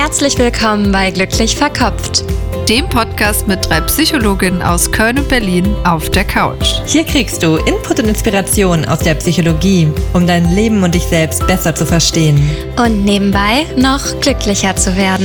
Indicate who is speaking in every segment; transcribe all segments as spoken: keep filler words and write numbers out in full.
Speaker 1: Herzlich willkommen bei Glücklich Verkopft,
Speaker 2: dem Podcast mit drei Psychologinnen aus Köln und Berlin auf der Couch.
Speaker 3: Hier kriegst du Input und Inspiration aus der Psychologie, um dein Leben und dich selbst besser zu verstehen.
Speaker 1: Und nebenbei noch glücklicher zu werden.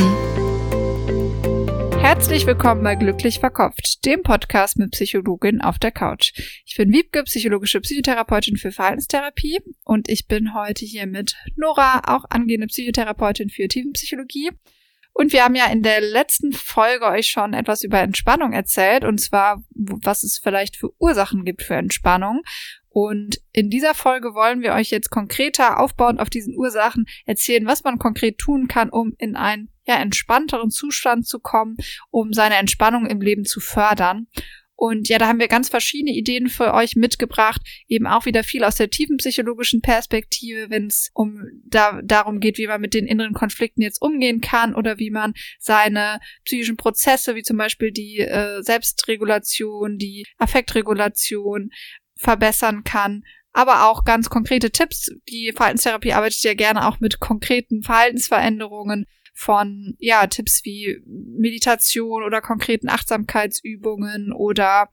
Speaker 2: Herzlich willkommen bei Glücklich Verkopft, dem Podcast mit Psychologinnen auf der Couch. Ich bin Wiebke, psychologische Psychotherapeutin für Verhaltenstherapie und ich bin heute hier mit Nora, auch angehende Psychotherapeutin für Tiefenpsychologie. Und wir haben ja in der letzten Folge euch schon etwas über Entspannung erzählt, und zwar, was es vielleicht für Ursachen gibt für Entspannung. Und in dieser Folge wollen wir euch jetzt konkreter aufbauend auf diesen Ursachen erzählen, was man konkret tun kann, um in einen ja, entspannteren Zustand zu kommen, um seine Entspannung im Leben zu fördern. Und ja, da haben wir ganz verschiedene Ideen für euch mitgebracht, eben auch wieder viel aus der tiefenpsychologischen Perspektive, wenn es um da darum geht, wie man mit den inneren Konflikten jetzt umgehen kann oder wie man seine psychischen Prozesse, wie zum Beispiel die äh, Selbstregulation, die Affektregulation verbessern kann. Aber auch ganz konkrete Tipps. Die Verhaltenstherapie arbeitet ja gerne auch mit konkreten Verhaltensveränderungen von, ja, Tipps wie Meditation oder konkreten Achtsamkeitsübungen oder,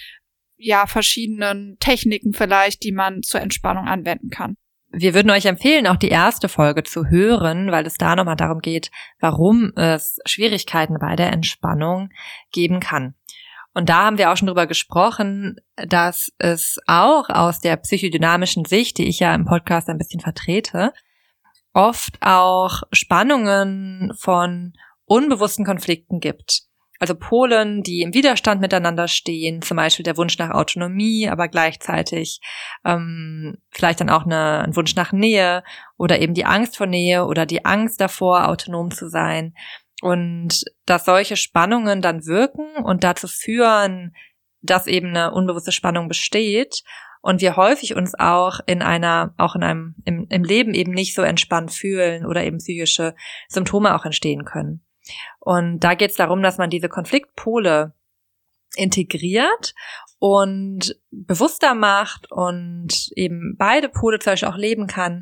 Speaker 2: ja, verschiedenen Techniken vielleicht, die man zur Entspannung anwenden kann.
Speaker 3: Wir würden euch empfehlen, auch die erste Folge zu hören, weil es da nochmal darum geht, warum es Schwierigkeiten bei der Entspannung geben kann. Und da haben wir auch schon drüber gesprochen, dass es auch aus der psychodynamischen Sicht, die ich ja im Podcast ein bisschen vertrete, oft auch Spannungen von unbewussten Konflikten gibt. Also Polen, die im Widerstand miteinander stehen, zum Beispiel der Wunsch nach Autonomie, aber gleichzeitig ähm, vielleicht dann auch eine, ein Wunsch nach Nähe oder eben die Angst vor Nähe oder die Angst davor, autonom zu sein. Und dass solche Spannungen dann wirken und dazu führen, dass eben eine unbewusste Spannung besteht und wir häufig uns auch in einer, auch in einem, im, im Leben eben nicht so entspannt fühlen oder eben psychische Symptome auch entstehen können. Und da geht es darum, dass man diese Konfliktpole integriert und bewusster macht und eben beide Pole zum Beispiel auch leben kann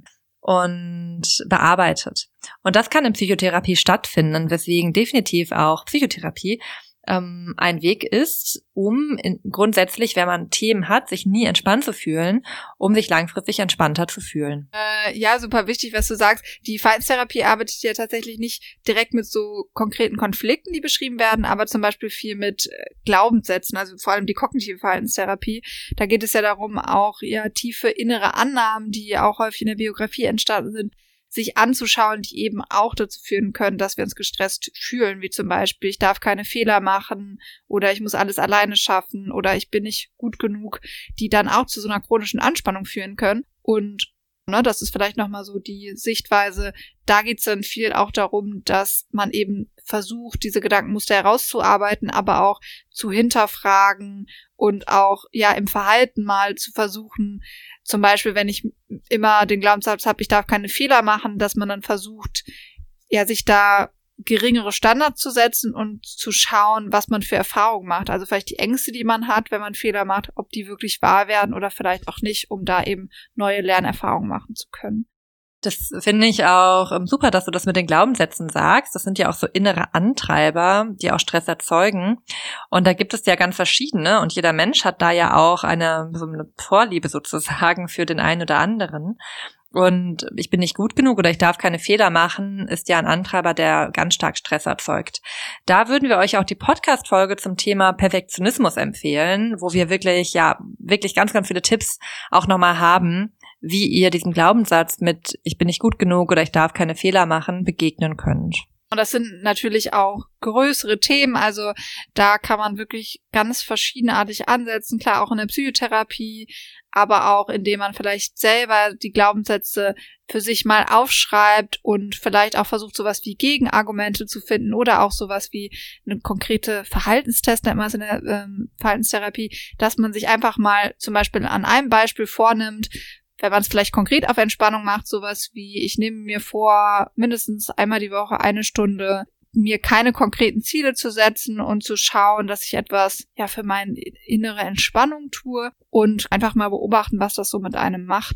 Speaker 3: und bearbeitet. Und das kann in Psychotherapie stattfinden, weswegen definitiv auch Psychotherapie ähm, ein Weg ist, um in, grundsätzlich, wenn man Themen hat, sich nie entspannt zu fühlen, um sich langfristig entspannter zu fühlen.
Speaker 2: Äh, ja, super wichtig, was du sagst. Die Verhaltenstherapie arbeitet ja tatsächlich nicht direkt mit so konkreten Konflikten, die beschrieben werden, aber zum Beispiel viel mit Glaubenssätzen, also vor allem die kognitive Verhaltenstherapie. Da geht es ja darum, auch ja tiefe innere Annahmen, die auch häufig in der Biografie entstanden sind, sich anzuschauen, die eben auch dazu führen können, dass wir uns gestresst fühlen, wie zum Beispiel, ich darf keine Fehler machen oder ich muss alles alleine schaffen oder ich bin nicht gut genug, die dann auch zu so einer chronischen Anspannung führen können. Und ne, das ist vielleicht nochmal so die Sichtweise, da geht es dann viel auch darum, dass man eben versucht, diese Gedankenmuster herauszuarbeiten, aber auch zu hinterfragen und auch ja im Verhalten mal zu versuchen, zum Beispiel, wenn ich immer den Glaubenssatz habe, ich darf keine Fehler machen, dass man dann versucht, ja, sich da geringere Standards zu setzen und zu schauen, was man für Erfahrungen macht. Also vielleicht die Ängste, die man hat, wenn man Fehler macht, ob die wirklich wahr werden oder vielleicht auch nicht, um da eben neue Lernerfahrungen machen zu können.
Speaker 3: Das finde ich auch super, dass du das mit den Glaubenssätzen sagst. Das sind ja auch so innere Antreiber, die auch Stress erzeugen. Und da gibt es ja ganz verschiedene. Und jeder Mensch hat da ja auch eine, so eine Vorliebe sozusagen für den einen oder anderen. Und ich bin nicht gut genug oder ich darf keine Fehler machen, ist ja ein Antreiber, der ganz stark Stress erzeugt. Da würden wir euch auch die Podcast-Folge zum Thema Perfektionismus empfehlen, wo wir wirklich, ja, wirklich ganz, ganz viele Tipps auch nochmal haben, wie ihr diesem Glaubenssatz mit ich bin nicht gut genug oder ich darf keine Fehler machen begegnen könnt.
Speaker 2: Und das sind natürlich auch größere Themen, also da kann man wirklich ganz verschiedenartig ansetzen, klar auch in der Psychotherapie, aber auch indem man vielleicht selber die Glaubenssätze für sich mal aufschreibt und vielleicht auch versucht, sowas wie Gegenargumente zu finden oder auch sowas wie eine konkrete Verhaltenstest, nennt man es in der ähm, Verhaltenstherapie, dass man sich einfach mal zum Beispiel an einem Beispiel vornimmt, wenn man es vielleicht konkret auf Entspannung macht, sowas wie, ich nehme mir vor, mindestens einmal die Woche eine Stunde, mir keine konkreten Ziele zu setzen und zu schauen, dass ich etwas ja für meine innere Entspannung tue und einfach mal beobachten, was das so mit einem macht.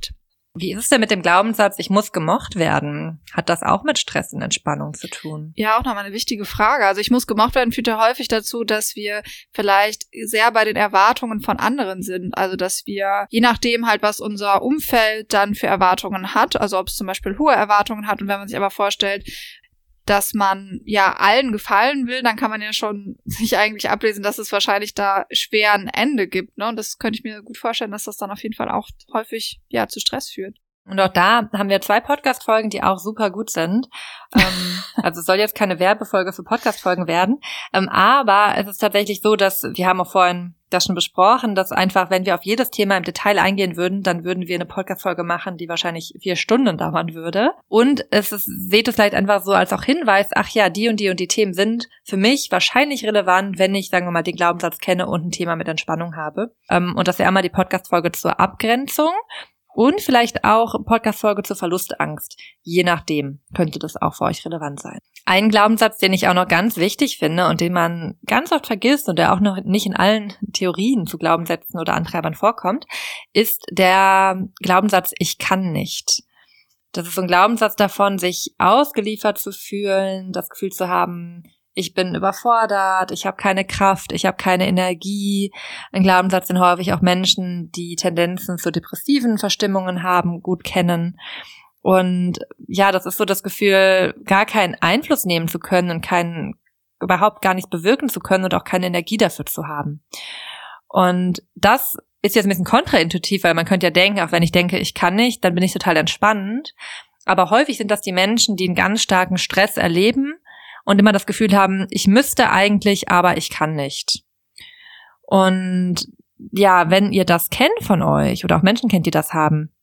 Speaker 3: Wie ist es denn mit dem Glaubenssatz, ich muss gemocht werden? Hat das auch mit Stress und Entspannung zu tun?
Speaker 2: Ja, auch nochmal eine wichtige Frage. Also ich muss gemocht werden führt ja häufig dazu, dass wir vielleicht sehr bei den Erwartungen von anderen sind. Also dass wir, je nachdem halt, was unser Umfeld dann für Erwartungen hat, also ob es zum Beispiel hohe Erwartungen hat und wenn man sich aber vorstellt, dass man ja allen gefallen will, dann kann man ja schon sich eigentlich ablesen, dass es wahrscheinlich da schwer ein Ende gibt, ne? Und das könnte ich mir gut vorstellen, dass das dann auf jeden Fall auch häufig ja zu Stress führt.
Speaker 3: Und auch da haben wir zwei Podcast-Folgen, die auch super gut sind. ähm, also es soll jetzt keine Werbefolge für Podcast-Folgen werden. Ähm, aber es ist tatsächlich so, dass, wir haben auch vorhin das schon besprochen, dass einfach, wenn wir auf jedes Thema im Detail eingehen würden, dann würden wir eine Podcast-Folge machen, die wahrscheinlich vier Stunden dauern würde. Und es ist, seht es vielleicht einfach so als auch Hinweis, ach ja, die und die und die Themen sind für mich wahrscheinlich relevant, wenn ich, sagen wir mal, den Glaubenssatz kenne und ein Thema mit Entspannung habe. Ähm, und das wäre einmal die Podcast-Folge zur Abgrenzung. Und vielleicht auch Podcast-Folge zur Verlustangst. Je nachdem könnte das auch für euch relevant sein. Ein Glaubenssatz, den ich auch noch ganz wichtig finde und den man ganz oft vergisst und der auch noch nicht in allen Theorien zu Glaubenssätzen oder Antreibern vorkommt, ist der Glaubenssatz, ich kann nicht. Das ist so ein Glaubenssatz davon, sich ausgeliefert zu fühlen, das Gefühl zu haben, ich bin überfordert, ich habe keine Kraft, ich habe keine Energie. Ein Glaubenssatz, den häufig auch Menschen, die Tendenzen zu depressiven Verstimmungen haben, gut kennen. Und ja, das ist so das Gefühl, gar keinen Einfluss nehmen zu können und keinen, überhaupt gar nichts bewirken zu können und auch keine Energie dafür zu haben. Und das ist jetzt ein bisschen kontraintuitiv, weil man könnte ja denken, auch wenn ich denke, ich kann nicht, dann bin ich total entspannt. Aber häufig sind das die Menschen, die einen ganz starken Stress erleben und immer das Gefühl haben, ich müsste eigentlich, aber ich kann nicht. Und ja, wenn ihr das kennt von euch oder auch Menschen kennt, die das haben,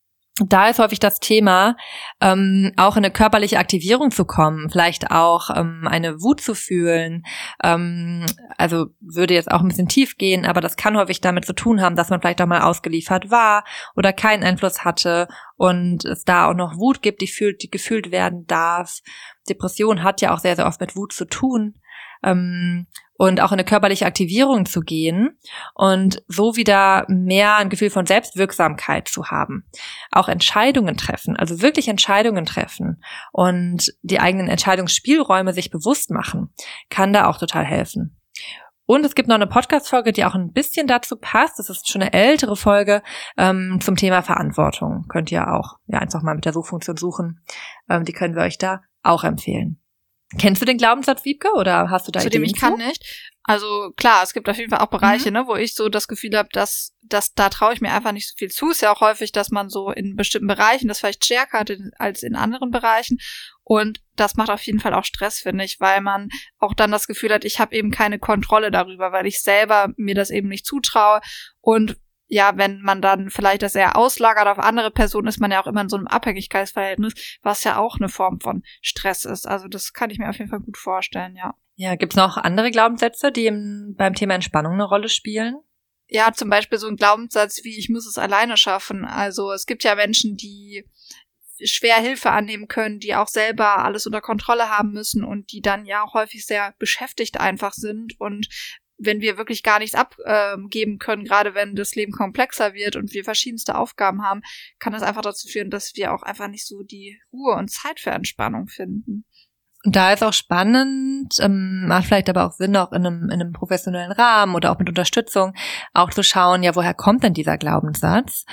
Speaker 3: da ist häufig das Thema, ähm, auch in eine körperliche Aktivierung zu kommen, vielleicht auch ähm, eine Wut zu fühlen, ähm, also würde jetzt auch ein bisschen tief gehen, aber das kann häufig damit zu tun haben, dass man vielleicht auch mal ausgeliefert war oder keinen Einfluss hatte und es da auch noch Wut gibt, die, fühlt, die gefühlt werden darf. Depression hat ja auch sehr, sehr oft mit Wut zu tun. Ähm, und auch in eine körperliche Aktivierung zu gehen und so wieder mehr ein Gefühl von Selbstwirksamkeit zu haben. Auch Entscheidungen treffen, also wirklich Entscheidungen treffen und die eigenen Entscheidungsspielräume sich bewusst machen, kann da auch total helfen. Und es gibt noch eine Podcast-Folge, die auch ein bisschen dazu passt. Das ist schon eine ältere Folge ähm, zum Thema Verantwortung. Könnt ihr auch ja einfach mal mit der Suchfunktion suchen. Ähm, die können wir euch da auch empfehlen. Kennst du den Glaubenssatz, Wiebke, oder hast du da
Speaker 2: Zu dem
Speaker 3: Ideen
Speaker 2: ich kann
Speaker 3: zu?
Speaker 2: nicht. Also klar, es gibt auf jeden Fall auch Bereiche,
Speaker 3: Mhm.
Speaker 2: ne, wo ich so das Gefühl habe, dass, dass da traue ich mir einfach nicht so viel zu. Ist ja auch häufig, dass man so in bestimmten Bereichen das vielleicht stärker hat in, als in anderen Bereichen. Und das macht auf jeden Fall auch Stress, finde ich, weil man auch dann das Gefühl hat, ich habe eben keine Kontrolle darüber, weil ich selber mir das eben nicht zutraue. Und ja, wenn man dann vielleicht das eher auslagert auf andere Personen, ist man ja auch immer in so einem Abhängigkeitsverhältnis, was ja auch eine Form von Stress ist. Also das kann ich mir auf jeden Fall gut vorstellen, ja.
Speaker 3: Ja, gibt's noch andere Glaubenssätze, die im, beim Thema Entspannung eine Rolle spielen?
Speaker 2: Ja, zum Beispiel so ein Glaubenssatz wie, ich muss es alleine schaffen. Also es gibt ja Menschen, die schwer Hilfe annehmen können, die auch selber alles unter Kontrolle haben müssen und die dann ja auch häufig sehr beschäftigt einfach sind. Und wenn wir wirklich gar nichts abgeben können, gerade wenn das Leben komplexer wird und wir verschiedenste Aufgaben haben, kann das einfach dazu führen, dass wir auch einfach nicht so die Ruhe und Zeit für Entspannung finden.
Speaker 3: Und da ist auch spannend, ähm, macht vielleicht aber auch Sinn, auch in einem, in einem professionellen Rahmen oder auch mit Unterstützung, auch zu schauen, ja, woher kommt denn dieser Glaubenssatz?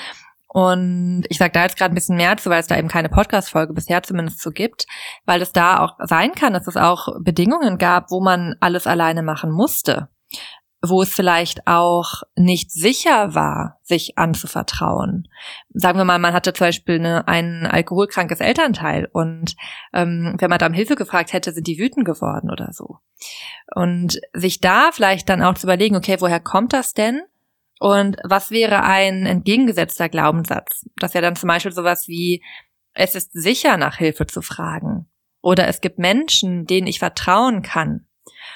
Speaker 3: Und ich sage da jetzt gerade ein bisschen mehr zu, weil es da eben keine Podcast-Folge bisher zumindest so gibt, weil es da auch sein kann, dass es auch Bedingungen gab, wo man alles alleine machen musste, wo es vielleicht auch nicht sicher war, sich anzuvertrauen. Sagen wir mal, man hatte zum Beispiel eine, ein alkoholkrankes Elternteil und ähm, wenn man da um Hilfe gefragt hätte, sind die wütend geworden oder so. Und sich da vielleicht dann auch zu überlegen, okay, woher kommt das denn? Und was wäre ein entgegengesetzter Glaubenssatz? Das wäre dann zum Beispiel sowas wie, es ist sicher, nach Hilfe zu fragen. Oder es gibt Menschen, denen ich vertrauen kann.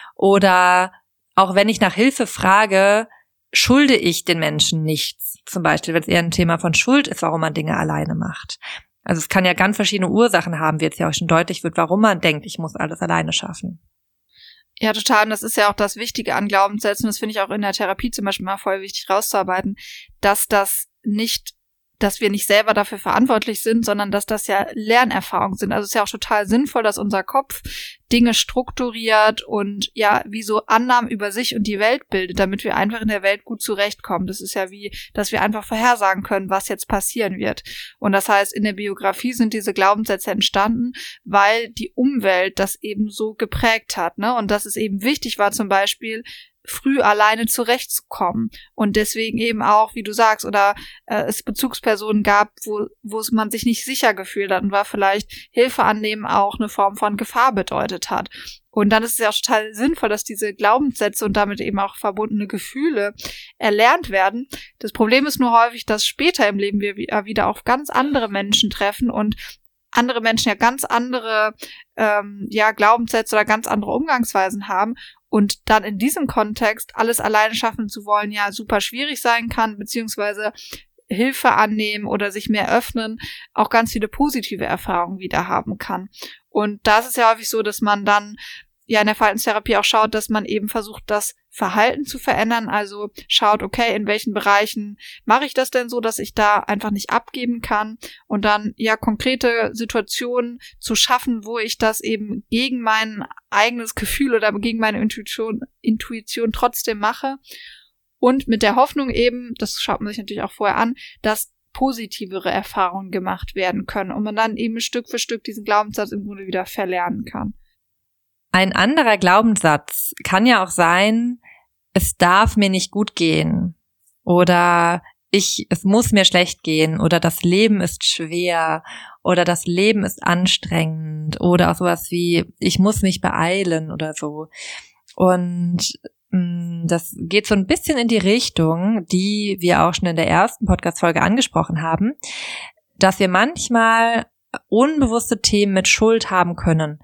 Speaker 3: Oder auch wenn ich nach Hilfe frage, schulde ich den Menschen nichts. Zum Beispiel, wenn es eher ein Thema von Schuld ist, warum man Dinge alleine macht. Also es kann ja ganz verschiedene Ursachen haben, wie jetzt ja auch schon deutlich wird, warum man denkt, ich muss alles alleine schaffen.
Speaker 2: Ja, total. Und das ist ja auch das Wichtige an Glaubenssätzen. Das finde ich auch in der Therapie zum Beispiel mal voll wichtig rauszuarbeiten, dass das nicht dass wir nicht selber dafür verantwortlich sind, sondern dass das ja Lernerfahrungen sind. Also es ist ja auch total sinnvoll, dass unser Kopf Dinge strukturiert und ja, wie so Annahmen über sich und die Welt bildet, damit wir einfach in der Welt gut zurechtkommen. Das ist ja wie, dass wir einfach vorhersagen können, was jetzt passieren wird. Und das heißt, in der Biografie sind diese Glaubenssätze entstanden, weil die Umwelt das eben so geprägt hat, ne? Und dass es eben wichtig war, zum Beispiel früh alleine zurechtzukommen und deswegen eben auch, wie du sagst, oder äh, es Bezugspersonen gab, wo wo man sich nicht sicher gefühlt hat und war vielleicht Hilfe annehmen auch eine Form von Gefahr bedeutet hat. Und dann ist es ja auch total sinnvoll, dass diese Glaubenssätze und damit eben auch verbundene Gefühle erlernt werden. Das Problem ist nur häufig, dass später im Leben wir wieder auf ganz andere Menschen treffen und andere Menschen ja ganz andere ähm, ja Glaubenssätze oder ganz andere Umgangsweisen haben und dann in diesem Kontext alles alleine schaffen zu wollen ja super schwierig sein kann, beziehungsweise Hilfe annehmen oder sich mehr öffnen, auch ganz viele positive Erfahrungen wieder haben kann. Und da ist es ja häufig so, dass man dann ja in der Verhaltenstherapie auch schaut, dass man eben versucht, das Verhalten zu verändern, also schaut, okay, in welchen Bereichen mache ich das denn so, dass ich da einfach nicht abgeben kann und dann ja konkrete Situationen zu schaffen, wo ich das eben gegen mein eigenes Gefühl oder gegen meine Intuition, Intuition trotzdem mache und mit der Hoffnung eben, das schaut man sich natürlich auch vorher an, dass positivere Erfahrungen gemacht werden können und man dann eben Stück für Stück diesen Glaubenssatz im Grunde wieder verlernen kann.
Speaker 3: Ein anderer Glaubenssatz kann ja auch sein, es darf mir nicht gut gehen oder ich, es muss mir schlecht gehen oder das Leben ist schwer oder das Leben ist anstrengend oder auch sowas wie ich muss mich beeilen oder so. Und mh, das geht so ein bisschen in die Richtung, die wir auch schon in der ersten Podcast-Folge angesprochen haben, dass wir manchmal unbewusste Themen mit Schuld haben können.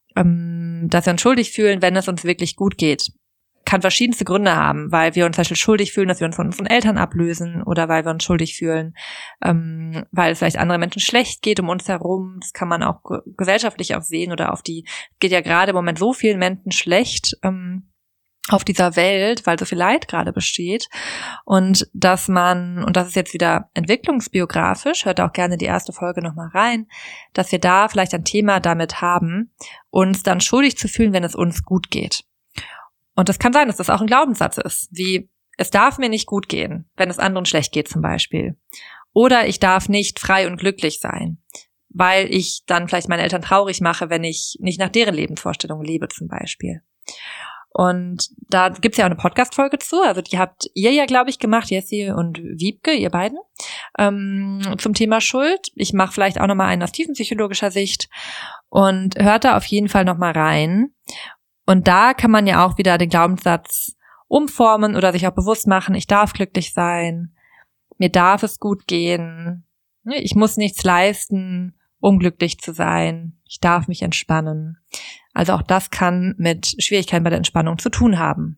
Speaker 3: Dass wir uns schuldig fühlen, wenn es uns wirklich gut geht. Kann verschiedenste Gründe haben, weil wir uns zum Beispiel schuldig fühlen, dass wir uns von unseren Eltern ablösen oder weil wir uns schuldig fühlen, ähm, weil es vielleicht anderen Menschen schlecht geht um uns herum. Das kann man auch ge- gesellschaftlich auch sehen oder auf die, geht ja gerade im Moment so vielen Menschen schlecht ähm, auf dieser Welt, weil so viel Leid gerade besteht und dass man, und das ist jetzt wieder entwicklungsbiografisch, hört auch gerne die erste Folge nochmal rein, dass wir da vielleicht ein Thema damit haben, uns dann schuldig zu fühlen, wenn es uns gut geht. Und das kann sein, dass das auch ein Glaubenssatz ist, wie es darf mir nicht gut gehen, wenn es anderen schlecht geht zum Beispiel. Oder ich darf nicht frei und glücklich sein, weil ich dann vielleicht meine Eltern traurig mache, wenn ich nicht nach deren Lebensvorstellungen lebe zum Beispiel. Und da gibt's ja auch eine Podcast-Folge zu, also die habt ihr ja, glaube ich, gemacht, Jessie und Wiebke, ihr beiden, ähm, zum Thema Schuld. Ich mache vielleicht auch nochmal einen aus tiefenpsychologischer Sicht und hört da auf jeden Fall nochmal rein. Und da kann man ja auch wieder den Glaubenssatz umformen oder sich auch bewusst machen, ich darf glücklich sein, mir darf es gut gehen, ich muss nichts leisten, um glücklich zu sein, ich darf mich entspannen. Also auch das kann mit Schwierigkeiten bei der Entspannung zu tun haben.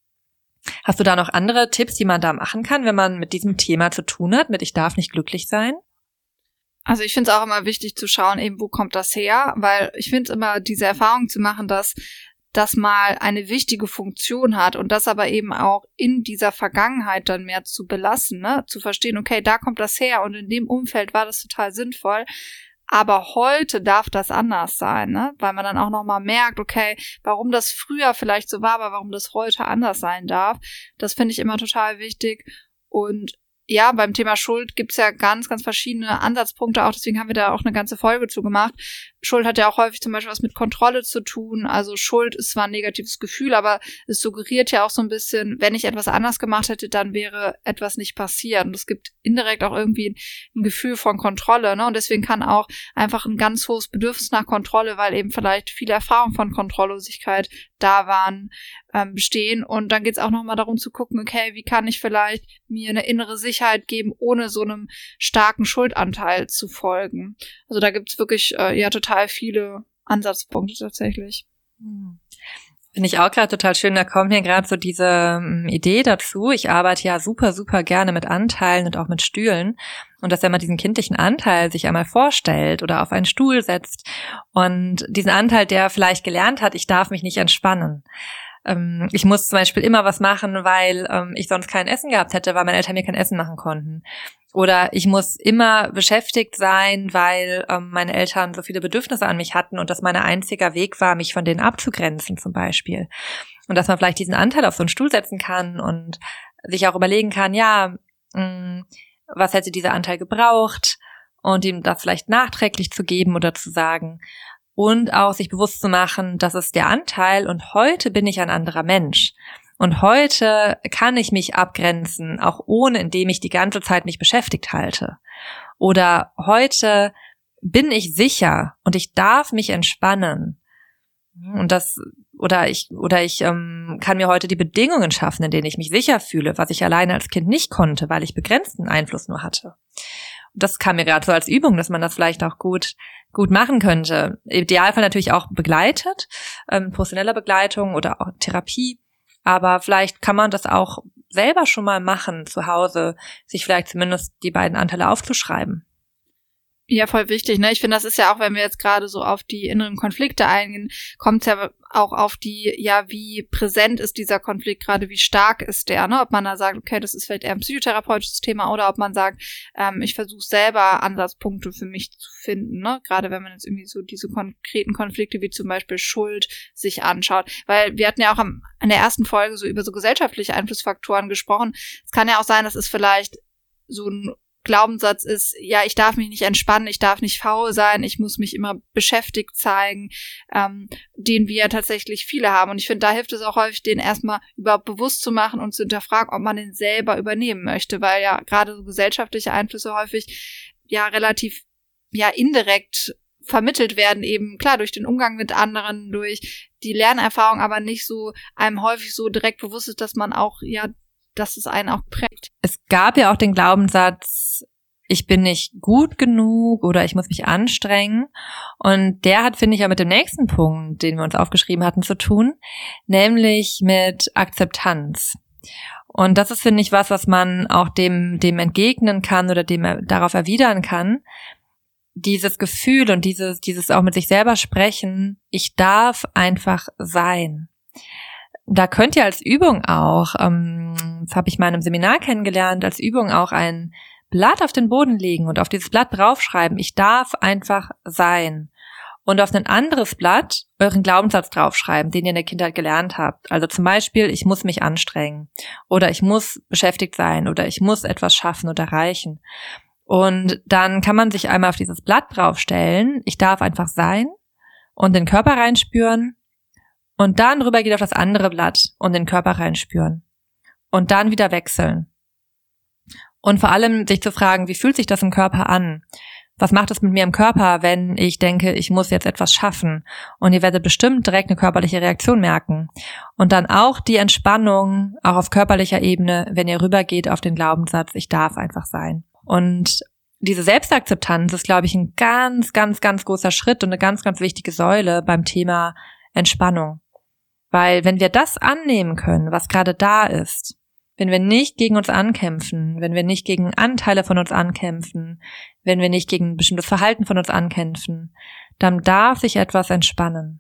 Speaker 3: Hast du da noch andere Tipps, die man da machen kann, wenn man mit diesem Thema zu tun hat, mit ich darf nicht glücklich sein?
Speaker 2: Also ich finde es auch immer wichtig zu schauen, eben wo kommt das her, weil ich finde es immer diese Erfahrung zu machen, dass das mal eine wichtige Funktion hat und das aber eben auch in dieser Vergangenheit dann mehr zu belassen, ne? Zu verstehen, okay, da kommt das her und in dem Umfeld war das total sinnvoll. Aber heute darf das anders sein, ne? Weil man dann auch nochmal merkt, okay, warum das früher vielleicht so war, aber warum das heute anders sein darf. Das finde ich immer total wichtig. Und ja, beim Thema Schuld gibt's ja ganz, ganz verschiedene Ansatzpunkte auch. Deswegen haben wir da auch eine ganze Folge zu gemacht. Schuld hat ja auch häufig zum Beispiel was mit Kontrolle zu tun. Also Schuld ist zwar ein negatives Gefühl, aber es suggeriert ja auch so ein bisschen, wenn ich etwas anders gemacht hätte, dann wäre etwas nicht passiert. Und es gibt indirekt auch irgendwie ein Gefühl von Kontrolle, ne? Und deswegen kann auch einfach ein ganz hohes Bedürfnis nach Kontrolle, weil eben vielleicht viele Erfahrungen von Kontrolllosigkeit da waren, ähm, bestehen. Und dann geht's auch nochmal darum zu gucken, okay, wie kann ich vielleicht mir eine innere Sicherheit geben, ohne so einem starken Schuldanteil zu folgen. Also da gibt's wirklich äh, ja total viele Ansatzpunkte tatsächlich.
Speaker 3: Hm. Finde ich auch gerade total schön, da kommt mir gerade so diese ähm, Idee dazu. Ich arbeite ja super, super gerne mit Anteilen und auch mit Stühlen. Und dass wenn man diesen kindlichen Anteil sich einmal vorstellt oder auf einen Stuhl setzt und diesen Anteil, der vielleicht gelernt hat, ich darf mich nicht entspannen. Ähm, ich muss zum Beispiel immer was machen, weil ähm, ich sonst kein Essen gehabt hätte, weil meine Eltern mir kein Essen machen konnten. Oder ich muss immer beschäftigt sein, weil ähm, meine Eltern so viele Bedürfnisse an mich hatten und das mein einziger Weg war, mich von denen abzugrenzen zum Beispiel. Und dass man vielleicht diesen Anteil auf so einen Stuhl setzen kann und sich auch überlegen kann, ja, mh, was hätte dieser Anteil gebraucht und ihm das vielleicht nachträglich zu geben oder zu sagen. Und auch sich bewusst zu machen, das ist der Anteil und heute bin ich ein anderer Mensch. Und heute kann ich mich abgrenzen, auch ohne, indem ich die ganze Zeit mich beschäftigt halte. Oder heute bin ich sicher und ich darf mich entspannen. Und das, oder ich, oder ich ähm, kann mir heute die Bedingungen schaffen, in denen ich mich sicher fühle, was ich alleine als Kind nicht konnte, weil ich begrenzten Einfluss nur hatte. Und das kam mir gerade so als Übung, dass man das vielleicht auch gut, gut machen könnte. Im Idealfall natürlich auch begleitet, ähm, professioneller Begleitung oder auch Therapie. Aber vielleicht kann man das auch selber schon mal machen, zu Hause, sich vielleicht zumindest die beiden Anteile aufzuschreiben.
Speaker 2: Ja, voll wichtig, ne? Ich finde, das ist ja auch, wenn wir jetzt gerade so auf die inneren Konflikte eingehen, kommt es ja auch auf die, ja, wie präsent ist dieser Konflikt gerade, wie stark ist der, ne? Ob man da sagt, okay, das ist vielleicht eher ein psychotherapeutisches Thema, oder ob man sagt, ähm, ich versuche selber Ansatzpunkte für mich zu finden, ne? Gerade wenn man jetzt irgendwie so diese konkreten Konflikte wie zum Beispiel Schuld sich anschaut. Weil wir hatten ja auch am, in der ersten Folge so über so gesellschaftliche Einflussfaktoren gesprochen. Es kann ja auch sein, dass es vielleicht so ein Glaubenssatz ist, ja, ich darf mich nicht entspannen, ich darf nicht faul sein, ich muss mich immer beschäftigt zeigen, ähm, den wir tatsächlich viele haben. Und ich finde, da hilft es auch häufig, den erstmal überhaupt bewusst zu machen und zu hinterfragen, ob man den selber übernehmen möchte, weil ja gerade so gesellschaftliche Einflüsse häufig ja relativ ja indirekt vermittelt werden, eben klar durch den Umgang mit anderen, durch die Lernerfahrung, aber nicht so einem häufig so direkt bewusst ist, dass man auch ja dass es einen auch prägt.
Speaker 3: Es gab ja auch den Glaubenssatz, ich bin nicht gut genug oder ich muss mich anstrengen. Und der hat, finde ich, ja mit dem nächsten Punkt, den wir uns aufgeschrieben hatten, zu tun, nämlich mit Akzeptanz. Und das ist, finde ich, was, was man auch dem, dem entgegnen kann oder dem darauf erwidern kann. Dieses Gefühl und dieses, dieses auch mit sich selber sprechen, ich darf einfach sein. Da könnt ihr als Übung auch, ähm, das habe ich mal in einem Seminar kennengelernt, als Übung auch ein Blatt auf den Boden legen und auf dieses Blatt draufschreiben, ich darf einfach sein. Und auf ein anderes Blatt euren Glaubenssatz draufschreiben, den ihr in der Kindheit gelernt habt. Also zum Beispiel, ich muss mich anstrengen oder ich muss beschäftigt sein oder ich muss etwas schaffen oder erreichen. Und dann kann man sich einmal auf dieses Blatt draufstellen, ich darf einfach sein und den Körper reinspüren. Und dann rüber geht auf das andere Blatt und den Körper reinspüren. Und dann wieder wechseln. Und vor allem sich zu fragen, wie fühlt sich das im Körper an? Was macht es mit mir im Körper, wenn ich denke, ich muss jetzt etwas schaffen? Und ihr werdet bestimmt direkt eine körperliche Reaktion merken. Und dann auch die Entspannung, auch auf körperlicher Ebene, wenn ihr rübergeht auf den Glaubenssatz, ich darf einfach sein. Und diese Selbstakzeptanz ist, glaube ich, ein ganz, ganz, ganz großer Schritt und eine ganz, ganz wichtige Säule beim Thema Entspannung. Weil wenn wir das annehmen können, was gerade da ist, wenn wir nicht gegen uns ankämpfen, wenn wir nicht gegen Anteile von uns ankämpfen, wenn wir nicht gegen ein bestimmtes Verhalten von uns ankämpfen, dann darf sich etwas entspannen.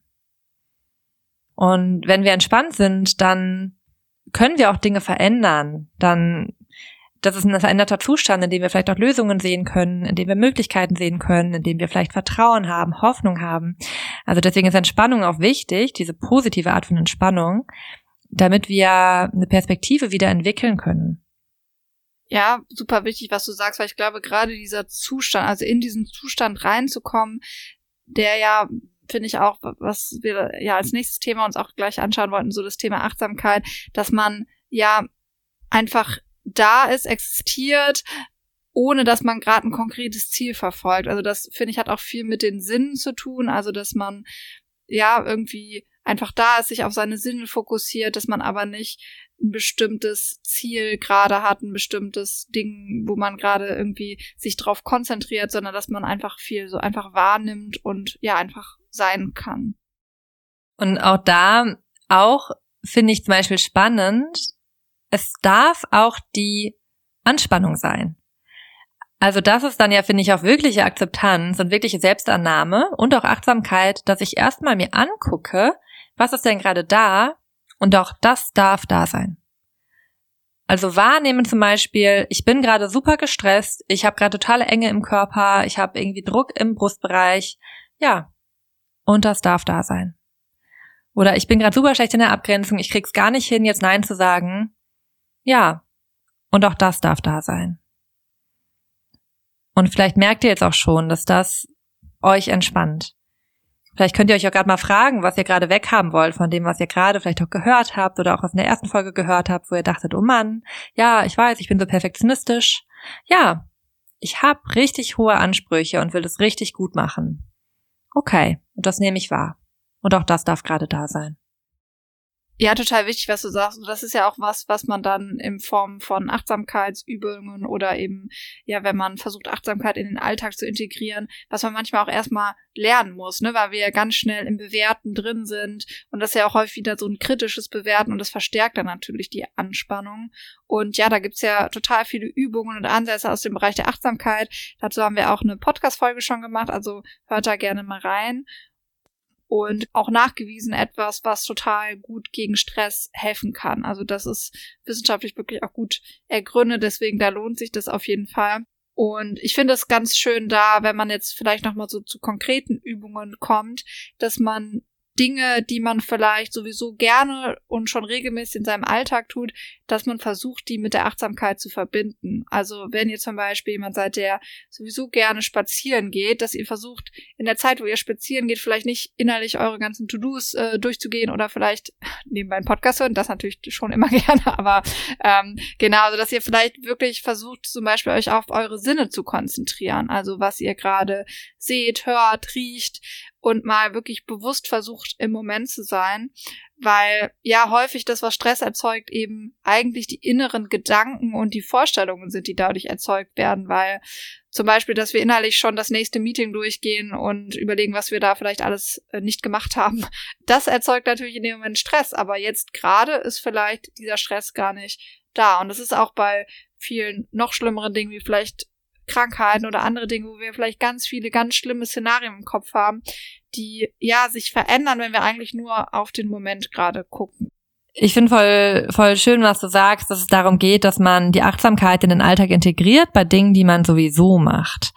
Speaker 3: Und wenn wir entspannt sind, dann können wir auch Dinge verändern. Dann, das ist ein veränderter Zustand, in dem wir vielleicht auch Lösungen sehen können, in dem wir Möglichkeiten sehen können, in dem wir vielleicht Vertrauen haben, Hoffnung haben. Also deswegen ist Entspannung auch wichtig, diese positive Art von Entspannung, damit wir eine Perspektive wieder entwickeln können.
Speaker 2: Ja, super wichtig, was du sagst, weil ich glaube, gerade dieser Zustand, also in diesen Zustand reinzukommen, der ja, finde ich auch, was wir ja als nächstes Thema uns auch gleich anschauen wollten, so das Thema Achtsamkeit, dass man ja einfach da ist, existiert, ohne dass man gerade ein konkretes Ziel verfolgt. Also das, finde ich, hat auch viel mit den Sinnen zu tun, also dass man ja irgendwie einfach da ist, sich auf seine Sinne fokussiert, dass man aber nicht ein bestimmtes Ziel gerade hat, ein bestimmtes Ding, wo man gerade irgendwie sich drauf konzentriert, sondern dass man einfach viel so einfach wahrnimmt und ja, einfach sein kann.
Speaker 3: Und auch da, auch finde ich zum Beispiel spannend, es darf auch die Anspannung sein. Also das ist dann ja, finde ich, auch wirkliche Akzeptanz und wirkliche Selbstannahme und auch Achtsamkeit, dass ich erstmal mir angucke, was ist denn gerade da, und auch das darf da sein. Also wahrnehmen zum Beispiel, ich bin gerade super gestresst, ich habe gerade totale Enge im Körper, ich habe irgendwie Druck im Brustbereich. Ja, und das darf da sein. Oder ich bin gerade super schlecht in der Abgrenzung, ich krieg's gar nicht hin, jetzt Nein zu sagen. Ja, und auch das darf da sein. Und vielleicht merkt ihr jetzt auch schon, dass das euch entspannt. Vielleicht könnt ihr euch auch gerade mal fragen, was ihr gerade weghaben wollt von dem, was ihr gerade vielleicht auch gehört habt oder auch aus der ersten Folge gehört habt, wo ihr dachtet, oh Mann, ja, ich weiß, ich bin so perfektionistisch. Ja, ich habe richtig hohe Ansprüche und will das richtig gut machen. Okay, und das nehme ich wahr. Und auch das darf gerade da sein.
Speaker 2: Ja, total wichtig, was du sagst. Und das ist ja auch was, was man dann in Form von Achtsamkeitsübungen oder eben, ja, wenn man versucht, Achtsamkeit in den Alltag zu integrieren, was man manchmal auch erstmal lernen muss, ne, weil wir ja ganz schnell im Bewerten drin sind und das ist ja auch häufig wieder so ein kritisches Bewerten und das verstärkt dann natürlich die Anspannung. Und ja, da gibt's ja total viele Übungen und Ansätze aus dem Bereich der Achtsamkeit. Dazu haben wir auch eine Podcast-Folge schon gemacht, also hört da gerne mal rein. Und auch nachgewiesen etwas, was total gut gegen Stress helfen kann. Also das ist wissenschaftlich wirklich auch gut ergründet, deswegen da lohnt sich das auf jeden Fall. Und ich finde es ganz schön da, wenn man jetzt vielleicht nochmal so zu konkreten Übungen kommt, dass man Dinge, die man vielleicht sowieso gerne und schon regelmäßig in seinem Alltag tut, dass man versucht, die mit der Achtsamkeit zu verbinden. Also wenn ihr zum Beispiel jemand seid, der sowieso gerne spazieren geht, dass ihr versucht, in der Zeit, wo ihr spazieren geht, vielleicht nicht innerlich eure ganzen To-Dos äh, durchzugehen oder vielleicht nebenbei einen Podcast hören, das natürlich schon immer gerne, aber ähm, genau, also dass ihr vielleicht wirklich versucht, zum Beispiel euch auf eure Sinne zu konzentrieren, also was ihr gerade seht, hört, riecht, und mal wirklich bewusst versucht, im Moment zu sein, weil ja häufig das, was Stress erzeugt, eben eigentlich die inneren Gedanken und die Vorstellungen sind, die dadurch erzeugt werden, weil zum Beispiel, dass wir innerlich schon das nächste Meeting durchgehen und überlegen, was wir da vielleicht alles nicht gemacht haben, das erzeugt natürlich in dem Moment Stress, aber jetzt gerade ist vielleicht dieser Stress gar nicht da und das ist auch bei vielen noch schlimmeren Dingen, wie vielleicht Krankheiten oder andere Dinge, wo wir vielleicht ganz viele ganz schlimme Szenarien im Kopf haben, die ja sich verändern, wenn wir eigentlich nur auf den Moment gerade gucken.
Speaker 3: Ich finde voll voll schön, was du sagst, dass es darum geht, dass man die Achtsamkeit in den Alltag integriert bei Dingen, die man sowieso macht.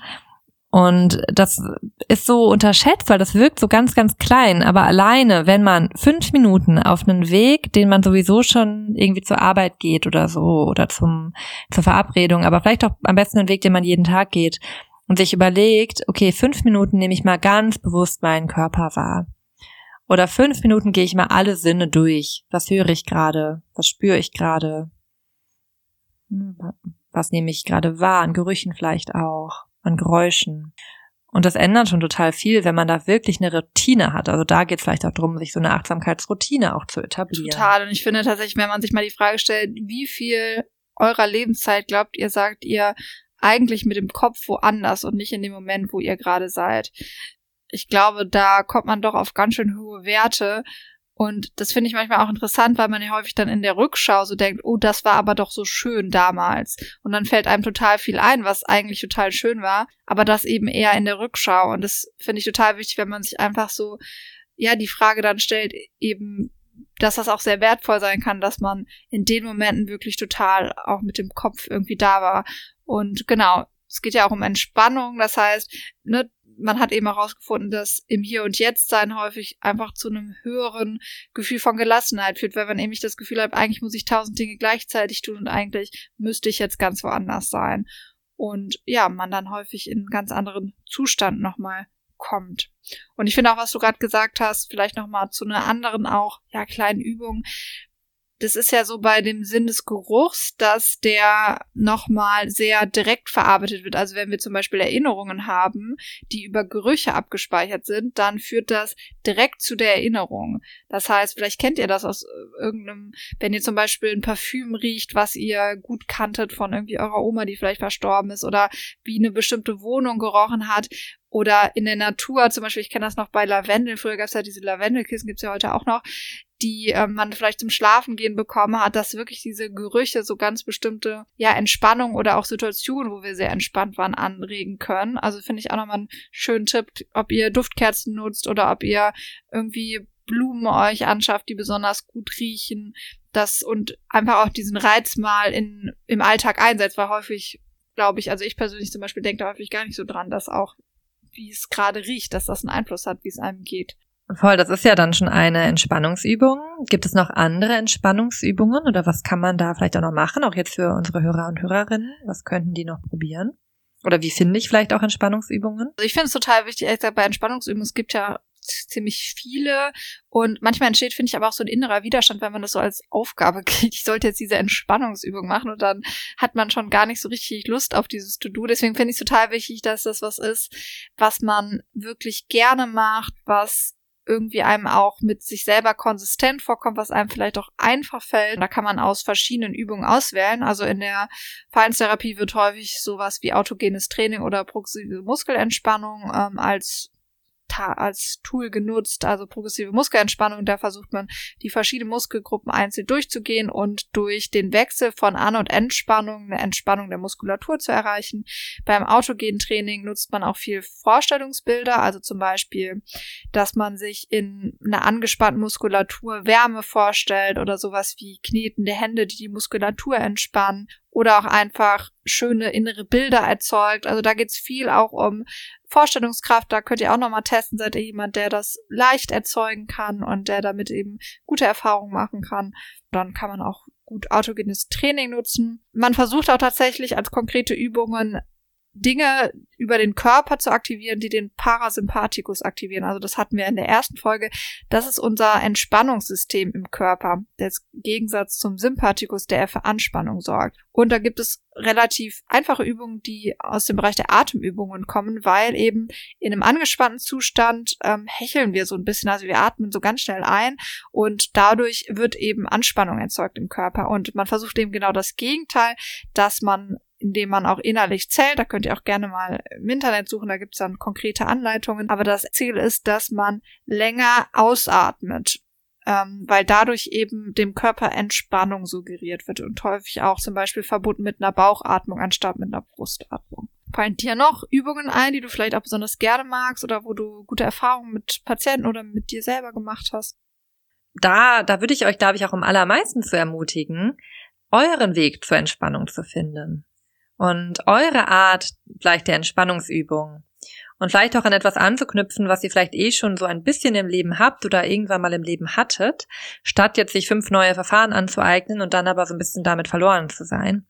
Speaker 3: Und das ist so unterschätzt, weil das wirkt so ganz, ganz klein. Aber alleine, wenn man fünf Minuten auf einen Weg, den man sowieso schon irgendwie zur Arbeit geht oder so, oder zum zur Verabredung, aber vielleicht auch am besten einen Weg, den man jeden Tag geht, und sich überlegt, okay, fünf Minuten nehme ich mal ganz bewusst meinen Körper wahr. Oder fünf Minuten gehe ich mal alle Sinne durch. Was höre ich gerade? Was spüre ich gerade? Was nehme ich gerade wahr? An Gerüchen vielleicht auch. An Geräuschen. Und das ändert schon total viel, wenn man da wirklich eine Routine hat. Also da geht es vielleicht auch darum, sich so eine Achtsamkeitsroutine auch zu etablieren.
Speaker 2: Total. Und ich finde tatsächlich, wenn man sich mal die Frage stellt, wie viel eurer Lebenszeit glaubt ihr, sagt ihr eigentlich mit dem Kopf woanders und nicht in dem Moment, wo ihr gerade seid. Ich glaube, da kommt man doch auf ganz schön hohe Werte. Und das finde ich manchmal auch interessant, weil man ja häufig dann in der Rückschau so denkt, oh, das war aber doch so schön damals. Und dann fällt einem total viel ein, was eigentlich total schön war, aber das eben eher in der Rückschau. Und das finde ich total wichtig, wenn man sich einfach so, ja, die Frage dann stellt, eben, dass das auch sehr wertvoll sein kann, dass man in den Momenten wirklich total auch mit dem Kopf irgendwie da war. Und genau, es geht ja auch um Entspannung, das heißt, ne, man hat eben herausgefunden, dass im Hier und Jetzt sein häufig einfach zu einem höheren Gefühl von Gelassenheit führt, weil man nämlich das Gefühl hat, eigentlich muss ich tausend Dinge gleichzeitig tun und eigentlich müsste ich jetzt ganz woanders sein. Und ja, man dann häufig in einen ganz anderen Zustand nochmal kommt. Und ich finde auch, was du gerade gesagt hast, vielleicht nochmal zu einer anderen auch, ja, kleinen Übung. Das ist ja so bei dem Sinn des Geruchs, dass der nochmal sehr direkt verarbeitet wird. Also wenn wir zum Beispiel Erinnerungen haben, die über Gerüche abgespeichert sind, dann führt das direkt zu der Erinnerung. Das heißt, vielleicht kennt ihr das aus irgendeinem, wenn ihr zum Beispiel ein Parfüm riecht, was ihr gut kanntet von irgendwie eurer Oma, die vielleicht verstorben ist, oder wie eine bestimmte Wohnung gerochen hat. Oder in der Natur, zum Beispiel, ich kenne das noch bei Lavendel, früher gab es ja diese Lavendelkissen, gibt's ja heute auch noch, die ähm, man vielleicht zum Schlafengehen bekommen hat, dass wirklich diese Gerüche so ganz bestimmte, ja, Entspannung oder auch Situationen, wo wir sehr entspannt waren, anregen können. Also finde ich auch nochmal einen schönen Tipp, ob ihr Duftkerzen nutzt oder ob ihr irgendwie Blumen euch anschafft, die besonders gut riechen. das und einfach auch diesen Reiz mal in im Alltag einsetzt, weil häufig, glaube ich, also ich persönlich zum Beispiel denke da häufig gar nicht so dran, dass auch, wie es gerade riecht, dass das einen Einfluss hat, wie es einem geht.
Speaker 3: Voll, das ist ja dann schon eine Entspannungsübung. Gibt es noch andere Entspannungsübungen oder was kann man da vielleicht auch noch machen, auch jetzt für unsere Hörer und Hörerinnen? Was könnten die noch probieren? Oder wie finde ich vielleicht auch Entspannungsübungen?
Speaker 2: Also ich finde es total wichtig, ehrlich gesagt, bei Entspannungsübungen, es gibt ja ziemlich viele und manchmal entsteht, finde ich, aber auch so ein innerer Widerstand, wenn man das so als Aufgabe kriegt. Ich sollte jetzt diese Entspannungsübung machen und dann hat man schon gar nicht so richtig Lust auf dieses To-Do. Deswegen finde ich es total wichtig, dass das was ist, was man wirklich gerne macht, was irgendwie einem auch mit sich selber konsistent vorkommt, was einem vielleicht auch einfach fällt. Da kann man aus verschiedenen Übungen auswählen. Also in der Verhaltenstherapie wird häufig sowas wie autogenes Training oder progressive Muskelentspannung ähm, als als Tool genutzt, also progressive Muskelentspannung, da versucht man, die verschiedenen Muskelgruppen einzeln durchzugehen und durch den Wechsel von An- und Entspannung eine Entspannung der Muskulatur zu erreichen. Beim autogenen Training nutzt man auch viel Vorstellungsbilder, also zum Beispiel, dass man sich in einer angespannten Muskulatur Wärme vorstellt oder sowas wie knetende Hände, die die Muskulatur entspannen. Oder auch einfach schöne innere Bilder erzeugt. Also da geht's viel auch um Vorstellungskraft. Da könnt ihr auch nochmal testen. Seid ihr jemand, der das leicht erzeugen kann und der damit eben gute Erfahrungen machen kann. Dann kann man auch gut autogenes Training nutzen. Man versucht auch tatsächlich als konkrete Übungen Dinge über den Körper zu aktivieren, die den Parasympathikus aktivieren. Also das hatten wir in der ersten Folge. Das ist unser Entspannungssystem im Körper. Der Gegensatz zum Sympathikus, der für Anspannung sorgt. Und da gibt es relativ einfache Übungen, die aus dem Bereich der Atemübungen kommen, weil eben in einem angespannten Zustand ähm, hecheln wir so ein bisschen. Also wir atmen so ganz schnell ein und dadurch wird eben Anspannung erzeugt im Körper. Und man versucht eben genau das Gegenteil, dass man indem man auch innerlich zählt. Da könnt ihr auch gerne mal im Internet suchen, da gibt es dann konkrete Anleitungen. Aber das Ziel ist, dass man länger ausatmet, ähm, weil dadurch eben dem Körper Entspannung suggeriert wird und häufig auch zum Beispiel verbunden mit einer Bauchatmung anstatt mit einer Brustatmung. Fallen dir noch Übungen ein, die du vielleicht auch besonders gerne magst oder wo du gute Erfahrungen mit Patienten oder mit dir selber gemacht hast?
Speaker 3: Da, da würde ich euch, glaube ich, auch am allermeisten zu ermutigen, euren Weg zur Entspannung zu finden. Und eure Art vielleicht der Entspannungsübung und vielleicht auch an etwas anzuknüpfen, was ihr vielleicht eh schon so ein bisschen im Leben habt oder irgendwann mal im Leben hattet, statt jetzt sich fünf neue Verfahren anzueignen und dann aber so ein bisschen damit verloren zu sein.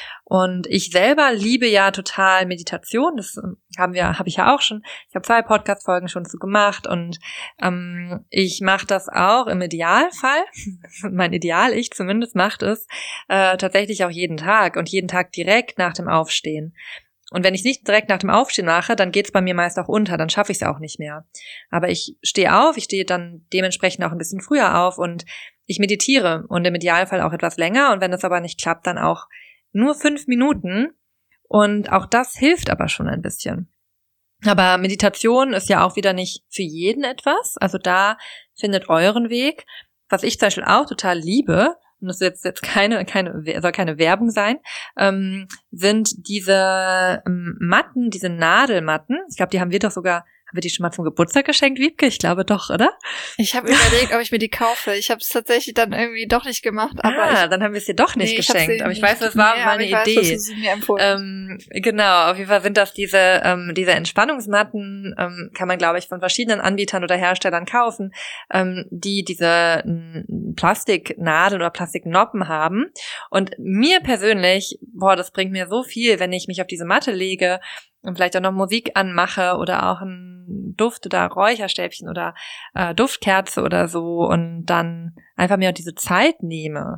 Speaker 3: Und ich selber liebe ja total Meditation, das haben wir, habe ich ja auch schon, ich habe zwei Podcast-Folgen schon zu gemacht und ähm, ich mache das auch im Idealfall, mein Ideal-Ich zumindest macht es, äh, tatsächlich auch jeden Tag und jeden Tag direkt nach dem Aufstehen. Und wenn ich es nicht direkt nach dem Aufstehen mache, dann geht es bei mir meist auch unter, dann schaffe ich es auch nicht mehr. Aber ich stehe auf, ich stehe dann dementsprechend auch ein bisschen früher auf und ich meditiere und im Idealfall auch etwas länger und wenn das aber nicht klappt, dann auch nur fünf Minuten und auch das hilft aber schon ein bisschen. Aber Meditation ist ja auch wieder nicht für jeden etwas, also da findet euren Weg. Was ich zum Beispiel auch total liebe, und das ist jetzt, jetzt keine, keine, soll keine Werbung sein, ähm, sind diese ähm, Matten, diese Nadelmatten. Ich glaube, die haben wir doch sogar, haben wir die schon mal zum Geburtstag geschenkt, Wiebke? Ich glaube doch, oder?
Speaker 2: Ich habe überlegt, ob ich mir die kaufe. Ich habe es tatsächlich dann irgendwie doch nicht gemacht. Aber
Speaker 3: ah,
Speaker 2: ich,
Speaker 3: dann haben wir es dir doch nicht nee, geschenkt. Aber ich weiß, das war
Speaker 2: nee,
Speaker 3: meine
Speaker 2: ich weiß,
Speaker 3: Idee.
Speaker 2: Was du mir empfohlen.
Speaker 3: Ähm, genau, auf jeden Fall sind das diese ähm, diese Entspannungsmatten, ähm, kann man, glaube ich, von verschiedenen Anbietern oder Herstellern kaufen, ähm, die diese m, Plastiknadeln oder Plastiknoppen haben. Und mir persönlich, boah, das bringt mir so viel, wenn ich mich auf diese Matte lege und vielleicht auch noch Musik anmache oder auch ein Duft- oder Räucherstäbchen oder äh, Duftkerze oder so und dann einfach mir auch diese Zeit nehme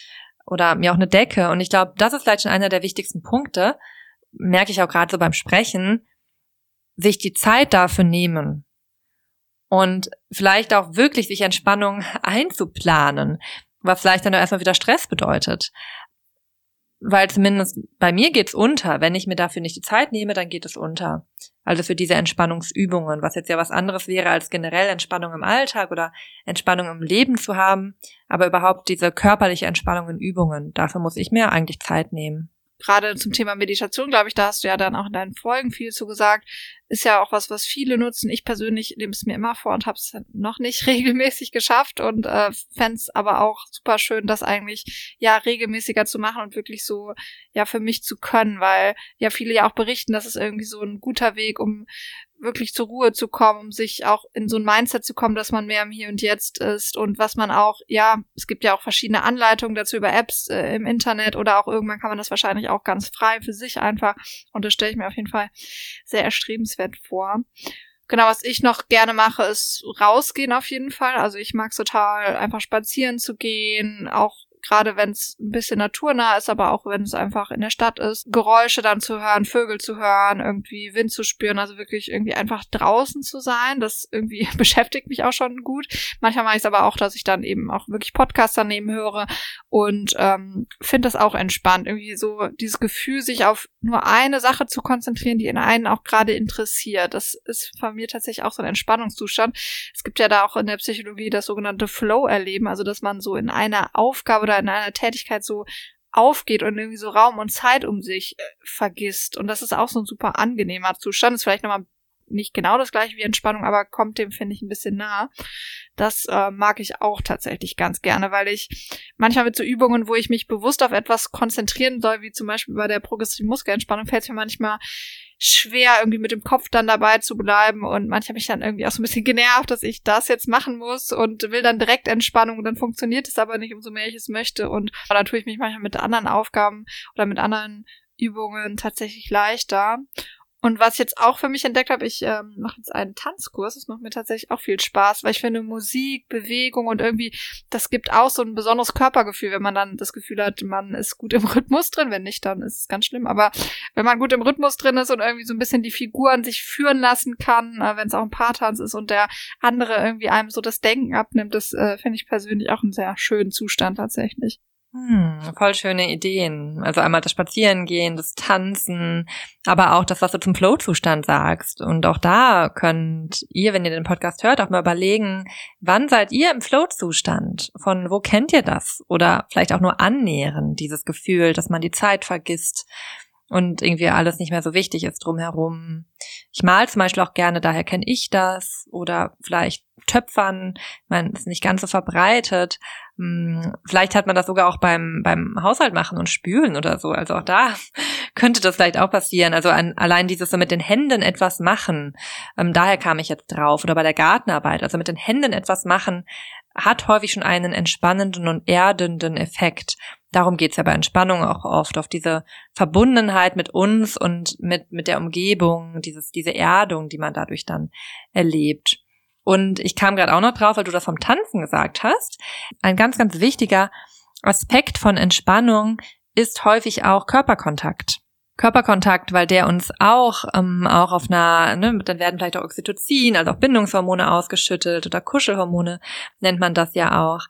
Speaker 3: oder mir auch eine Decke. Und ich glaube, das ist vielleicht schon einer der wichtigsten Punkte, merke ich auch gerade so beim Sprechen, sich die Zeit dafür nehmen und vielleicht auch wirklich sich Entspannung einzuplanen, was vielleicht dann auch erstmal wieder Stress bedeutet. Weil zumindest bei mir geht's unter. Wenn ich mir dafür nicht die Zeit nehme, dann geht es unter. Also für diese Entspannungsübungen, was jetzt ja was anderes wäre als generell Entspannung im Alltag oder Entspannung im Leben zu haben, aber überhaupt diese körperliche Entspannung in Übungen, dafür muss ich mir eigentlich Zeit nehmen.
Speaker 2: Gerade zum Thema Meditation, glaube ich, da hast du ja dann auch in deinen Folgen viel zu gesagt, ist ja auch was, was viele nutzen. Ich persönlich nehme es mir immer vor und habe es noch nicht regelmäßig geschafft und äh, fände es aber auch super schön, das eigentlich ja regelmäßiger zu machen und wirklich so ja für mich zu können, weil ja viele ja auch berichten, dass es irgendwie so ein guter Weg, um wirklich zur Ruhe zu kommen, um sich auch in so ein Mindset zu kommen, dass man mehr im Hier und Jetzt ist und was man auch, ja, es gibt ja auch verschiedene Anleitungen dazu über Apps äh, im Internet oder auch irgendwann kann man das wahrscheinlich auch ganz frei für sich einfach und das stelle ich mir auf jeden Fall sehr erstrebenswert vor. Genau, was ich noch gerne mache, ist rausgehen auf jeden Fall. Also ich mag es total, einfach spazieren zu gehen, auch gerade wenn es ein bisschen naturnah ist, aber auch wenn es einfach in der Stadt ist, Geräusche dann zu hören, Vögel zu hören, irgendwie Wind zu spüren, also wirklich irgendwie einfach draußen zu sein, das irgendwie beschäftigt mich auch schon gut. Manchmal mache ich es aber auch, dass ich dann eben auch wirklich Podcasts daneben höre und ähm, finde das auch entspannt, irgendwie so dieses Gefühl, sich auf nur eine Sache zu konzentrieren, die in einen auch gerade interessiert. Das ist bei mir tatsächlich auch so ein Entspannungszustand. Es gibt ja da auch in der Psychologie das sogenannte Flow-Erleben, also dass man so in einer Aufgabe oder in einer Tätigkeit so aufgeht und irgendwie so Raum und Zeit um sich äh, vergisst. Und das ist auch so ein super angenehmer Zustand. Ist vielleicht nochmal nicht genau das gleiche wie Entspannung, aber kommt dem, finde ich, ein bisschen nah. Das äh, mag ich auch tatsächlich ganz gerne, weil ich manchmal mit so Übungen, wo ich mich bewusst auf etwas konzentrieren soll, wie zum Beispiel bei der progressiven Muskelentspannung, fällt es mir manchmal schwer, irgendwie mit dem Kopf dann dabei zu bleiben und manchmal mich dann irgendwie auch so ein bisschen genervt, dass ich das jetzt machen muss und will dann direkt Entspannung und dann funktioniert es aber nicht, umso mehr ich es möchte und da tue ich mich manchmal mit anderen Aufgaben oder mit anderen Übungen tatsächlich leichter. Und was ich jetzt auch für mich entdeckt habe, ich ähm, mache jetzt einen Tanzkurs, das macht mir tatsächlich auch viel Spaß, weil ich finde Musik, Bewegung und irgendwie, das gibt auch so ein besonderes Körpergefühl, wenn man dann das Gefühl hat, man ist gut im Rhythmus drin, wenn nicht, dann ist es ganz schlimm, aber wenn man gut im Rhythmus drin ist und irgendwie so ein bisschen die Figuren sich führen lassen kann, äh, wenn es auch ein Paartanz ist und der andere irgendwie einem so das Denken abnimmt, das äh, finde ich persönlich auch einen sehr schönen Zustand tatsächlich.
Speaker 3: Hm, voll schöne Ideen. Also einmal das Spazierengehen, das Tanzen, aber auch das, was du zum Flow-Zustand sagst. Und auch da könnt ihr, wenn ihr den Podcast hört, auch mal überlegen, wann seid ihr im Flow-Zustand? Von wo kennt ihr das? Oder vielleicht auch nur annähernd, dieses Gefühl, dass man die Zeit vergisst und irgendwie alles nicht mehr so wichtig ist drumherum. Ich mal zum Beispiel auch gerne, daher kenne ich das. Oder vielleicht Töpfern, man ist nicht ganz so verbreitet. Vielleicht hat man das sogar auch beim beim Haushalt machen und spülen oder so. Also auch da könnte das vielleicht auch passieren. Also an, allein dieses so mit den Händen etwas machen, ähm, daher kam ich jetzt drauf. Oder bei der Gartenarbeit, also mit den Händen etwas machen, hat häufig schon einen entspannenden und erdenden Effekt. Darum geht's ja bei Entspannung auch oft, auf diese Verbundenheit mit uns und mit mit der Umgebung, dieses diese Erdung, die man dadurch dann erlebt. Und ich kam gerade auch noch drauf, weil du das vom Tanzen gesagt hast. Ein ganz, ganz wichtiger Aspekt von Entspannung ist häufig auch Körperkontakt. Körperkontakt, weil der uns auch ähm, auch auf einer, ne, dann werden vielleicht auch Oxytocin, also auch Bindungshormone ausgeschüttet oder Kuschelhormone nennt man das ja auch.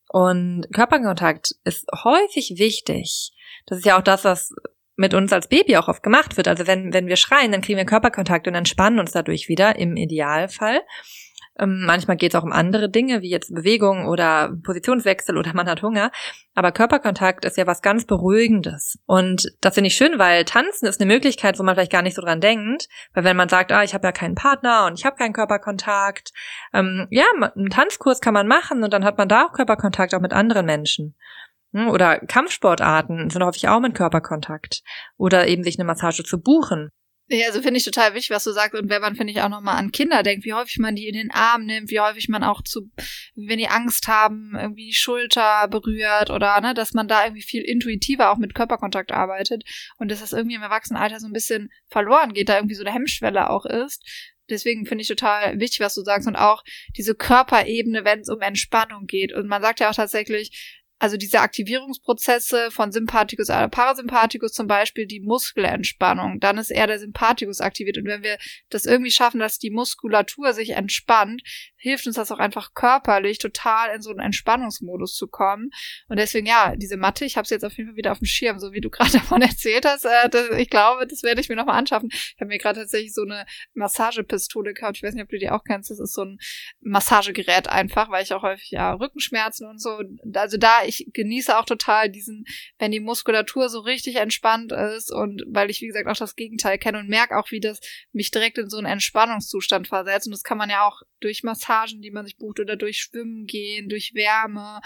Speaker 3: Und Körperkontakt ist häufig wichtig. Das ist ja auch das, was mit uns als Baby auch oft gemacht wird. Also wenn wenn wir schreien, dann kriegen wir Körperkontakt und entspannen uns dadurch wieder, im Idealfall. Ähm, manchmal geht es auch um andere Dinge, wie jetzt Bewegung oder Positionswechsel oder man hat Hunger. Aber Körperkontakt ist ja was ganz Beruhigendes. Und das finde ich schön, weil Tanzen ist eine Möglichkeit, wo man vielleicht gar nicht so dran denkt. Weil wenn man sagt, ah, ich habe ja keinen Partner und ich habe keinen Körperkontakt. Ähm, ja, einen Tanzkurs kann man machen und dann hat man da auch Körperkontakt auch mit anderen Menschen. Oder Kampfsportarten sind häufig auch mit Körperkontakt. Oder eben sich eine Massage zu buchen.
Speaker 2: Ja, also finde ich total wichtig, was du sagst. Und wenn man, finde ich, auch nochmal an Kinder denkt, wie häufig man die in den Arm nimmt, wie häufig man auch zu, wenn die Angst haben, irgendwie die Schulter berührt oder, ne, dass man da irgendwie viel intuitiver auch mit Körperkontakt arbeitet und dass das irgendwie im Erwachsenenalter so ein bisschen verloren geht, da irgendwie so eine Hemmschwelle auch ist. Deswegen finde ich total wichtig, was du sagst und auch diese Körperebene, wenn es um Entspannung geht. Und man sagt ja auch tatsächlich, also diese Aktivierungsprozesse von Sympathikus oder Parasympathikus, zum Beispiel die Muskelentspannung, dann ist eher der Sympathikus aktiviert. Und wenn wir das irgendwie schaffen, dass die Muskulatur sich entspannt, hilft uns das auch einfach körperlich total in so einen Entspannungsmodus zu kommen. Und deswegen, ja, diese Matte, ich habe sie jetzt auf jeden Fall wieder auf dem Schirm, so wie du gerade davon erzählt hast. Äh, das, ich glaube, das werde ich mir nochmal anschaffen. Ich habe mir gerade tatsächlich so eine Massagepistole gekauft. Ich weiß nicht, ob du die auch kennst. Das ist so ein Massagegerät einfach, weil ich auch häufig ja Rückenschmerzen und so. Also da, ich genieße auch total diesen, wenn die Muskulatur so richtig entspannt ist und weil ich, wie gesagt, auch das Gegenteil kenne und merke auch, wie das mich direkt in so einen Entspannungszustand versetzt. Und das kann man ja auch durch Massagen, die man sich bucht, oder durch Schwimmen gehen, durch Wärme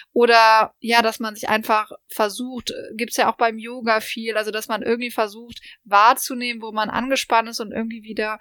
Speaker 2: oder ja, dass man sich einfach versucht, gibt's ja auch beim Yoga viel, also dass man irgendwie versucht wahrzunehmen, wo man angespannt ist und irgendwie wieder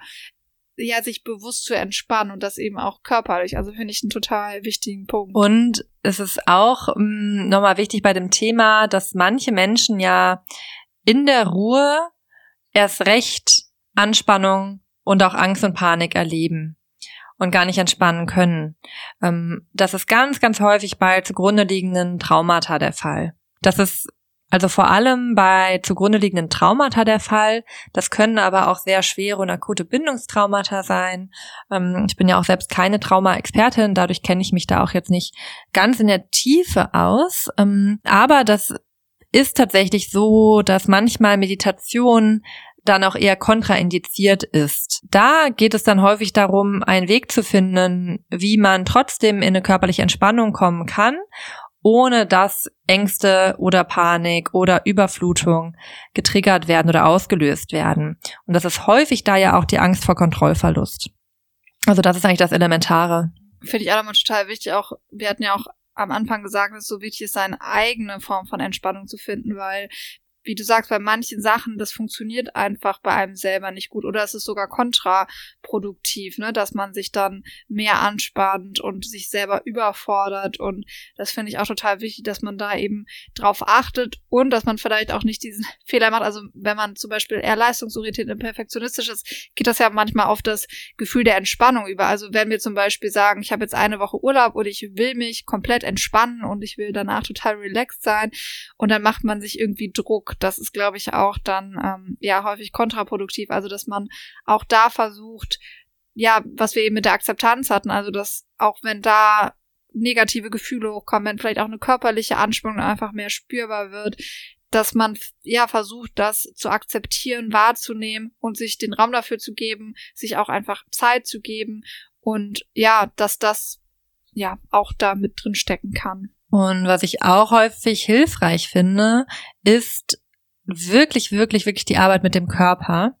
Speaker 2: ja sich bewusst zu entspannen und das eben auch körperlich. Also finde ich einen total wichtigen Punkt.
Speaker 3: Und es ist auch ähm, nochmal wichtig bei dem Thema, dass manche Menschen ja in der Ruhe erst recht Anspannung und auch Angst und Panik erleben und gar nicht entspannen können. Ähm, das ist ganz, ganz häufig bei zugrunde liegenden Traumata der Fall. Das ist also vor allem bei zugrunde liegenden Traumata der Fall. Das können aber auch sehr schwere und akute Bindungstraumata sein. Ähm, ich bin ja auch selbst keine Trauma-Expertin, dadurch kenne ich mich da auch jetzt nicht ganz in der Tiefe aus. Ähm, aber das ist tatsächlich so, dass manchmal Meditation dann auch eher kontraindiziert ist. Da geht es dann häufig darum, einen Weg zu finden, wie man trotzdem in eine körperliche Entspannung kommen kann, ohne dass Ängste oder Panik oder Überflutung getriggert werden oder ausgelöst werden. Und das ist häufig da ja auch die Angst vor Kontrollverlust. Also das ist eigentlich das Elementare.
Speaker 2: Finde ich auch nochmal total wichtig. Auch wir hatten ja auch am Anfang gesagt, dass es so wichtig ist, seine eigene Form von Entspannung zu finden, weil wie du sagst, bei manchen Sachen, das funktioniert einfach bei einem selber nicht gut oder es ist sogar kontraproduktiv, ne, dass man sich dann mehr anspannt und sich selber überfordert und das finde ich auch total wichtig, dass man da eben drauf achtet und dass man vielleicht auch nicht diesen Fehler macht, also wenn man zum Beispiel eher leistungsorientiert und perfektionistisch ist, geht das ja manchmal auf das Gefühl der Entspannung über, also wenn wir zum Beispiel sagen, ich habe jetzt eine Woche Urlaub und ich will mich komplett entspannen und ich will danach total relaxed sein und dann macht man sich irgendwie Druck. Das ist, glaube ich, auch dann ähm, ja häufig kontraproduktiv. Also, dass man auch da versucht, ja, was wir eben mit der Akzeptanz hatten, also dass auch wenn da negative Gefühle hochkommen, wenn vielleicht auch eine körperliche Anspannung einfach mehr spürbar wird, dass man ja versucht, das zu akzeptieren, wahrzunehmen und sich den Raum dafür zu geben, sich auch einfach Zeit zu geben und ja, dass das ja auch da mit drin stecken kann.
Speaker 3: Und was ich auch häufig hilfreich finde, ist wirklich, wirklich, wirklich die Arbeit mit dem Körper,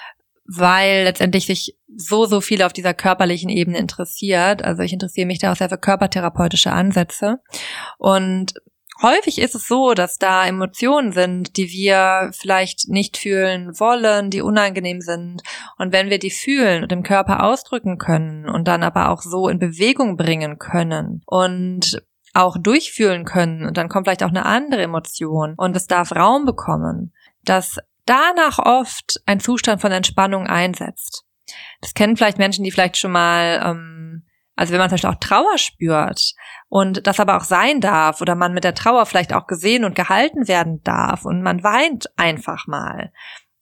Speaker 3: weil letztendlich sich so, so viel auf dieser körperlichen Ebene interessiert. Also ich interessiere mich da auch sehr für körpertherapeutische Ansätze. Und häufig ist es so, dass da Emotionen sind, die wir vielleicht nicht fühlen wollen, die unangenehm sind. Und wenn wir die fühlen und im Körper ausdrücken können und dann aber auch so in Bewegung bringen können und auch durchfühlen können und dann kommt vielleicht auch eine andere Emotion und es darf Raum bekommen, dass danach oft ein Zustand von Entspannung einsetzt. Das kennen vielleicht Menschen, die vielleicht schon mal, ähm, also wenn man zum Beispiel auch Trauer spürt und das aber auch sein darf oder man mit der Trauer vielleicht auch gesehen und gehalten werden darf und man weint einfach mal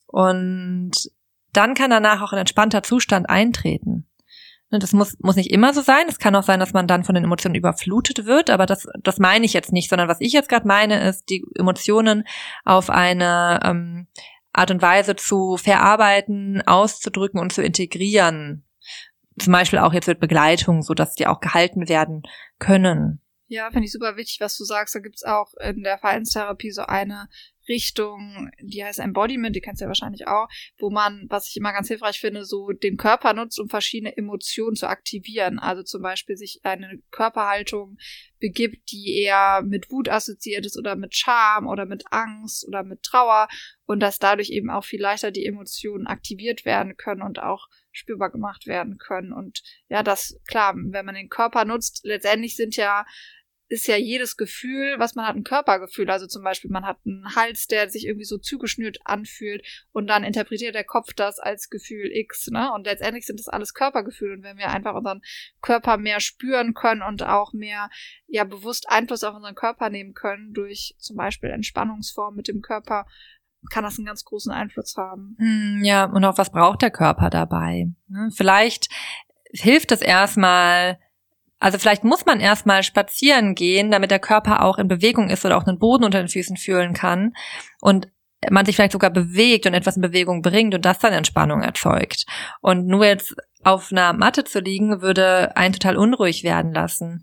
Speaker 3: und dann kann danach auch ein entspannter Zustand eintreten. Das muss muss nicht immer so sein. Es kann auch sein, dass man dann von den Emotionen überflutet wird, aber das das meine ich jetzt nicht, sondern was ich jetzt gerade meine, ist, die Emotionen auf eine ähm, Art und Weise zu verarbeiten, auszudrücken und zu integrieren. Zum Beispiel auch jetzt mit Begleitung, so dass die auch gehalten werden können.
Speaker 2: Ja, finde ich super wichtig, was du sagst. Da gibt's auch in der Verhaltenstherapie so eine Richtung, die heißt Embodiment, die kennst du ja wahrscheinlich auch, wo man, was ich immer ganz hilfreich finde, so den Körper nutzt, um verschiedene Emotionen zu aktivieren. Also zum Beispiel sich eine Körperhaltung begibt, die eher mit Wut assoziiert ist oder mit Scham oder mit Angst oder mit Trauer und dass dadurch eben auch viel leichter die Emotionen aktiviert werden können und auch spürbar gemacht werden können. Und ja, das, klar, wenn man den Körper nutzt, letztendlich sind ja ist ja jedes Gefühl, was man hat, ein Körpergefühl. Also zum Beispiel, man hat einen Hals, der sich irgendwie so zugeschnürt anfühlt und dann interpretiert der Kopf das als Gefühl X, ne? Und letztendlich sind das alles Körpergefühle. Und wenn wir einfach unseren Körper mehr spüren können und auch mehr, ja, bewusst Einfluss auf unseren Körper nehmen können, durch zum Beispiel Entspannungsformen mit dem Körper, kann das einen ganz großen Einfluss haben.
Speaker 3: Ja, und auch was braucht der Körper dabei? Vielleicht hilft es erstmal, also vielleicht muss man erstmal spazieren gehen, damit der Körper auch in Bewegung ist oder auch den Boden unter den Füßen fühlen kann und man sich vielleicht sogar bewegt und etwas in Bewegung bringt und das dann Entspannung erzeugt. Und nur jetzt auf einer Matte zu liegen, würde einen total unruhig werden lassen.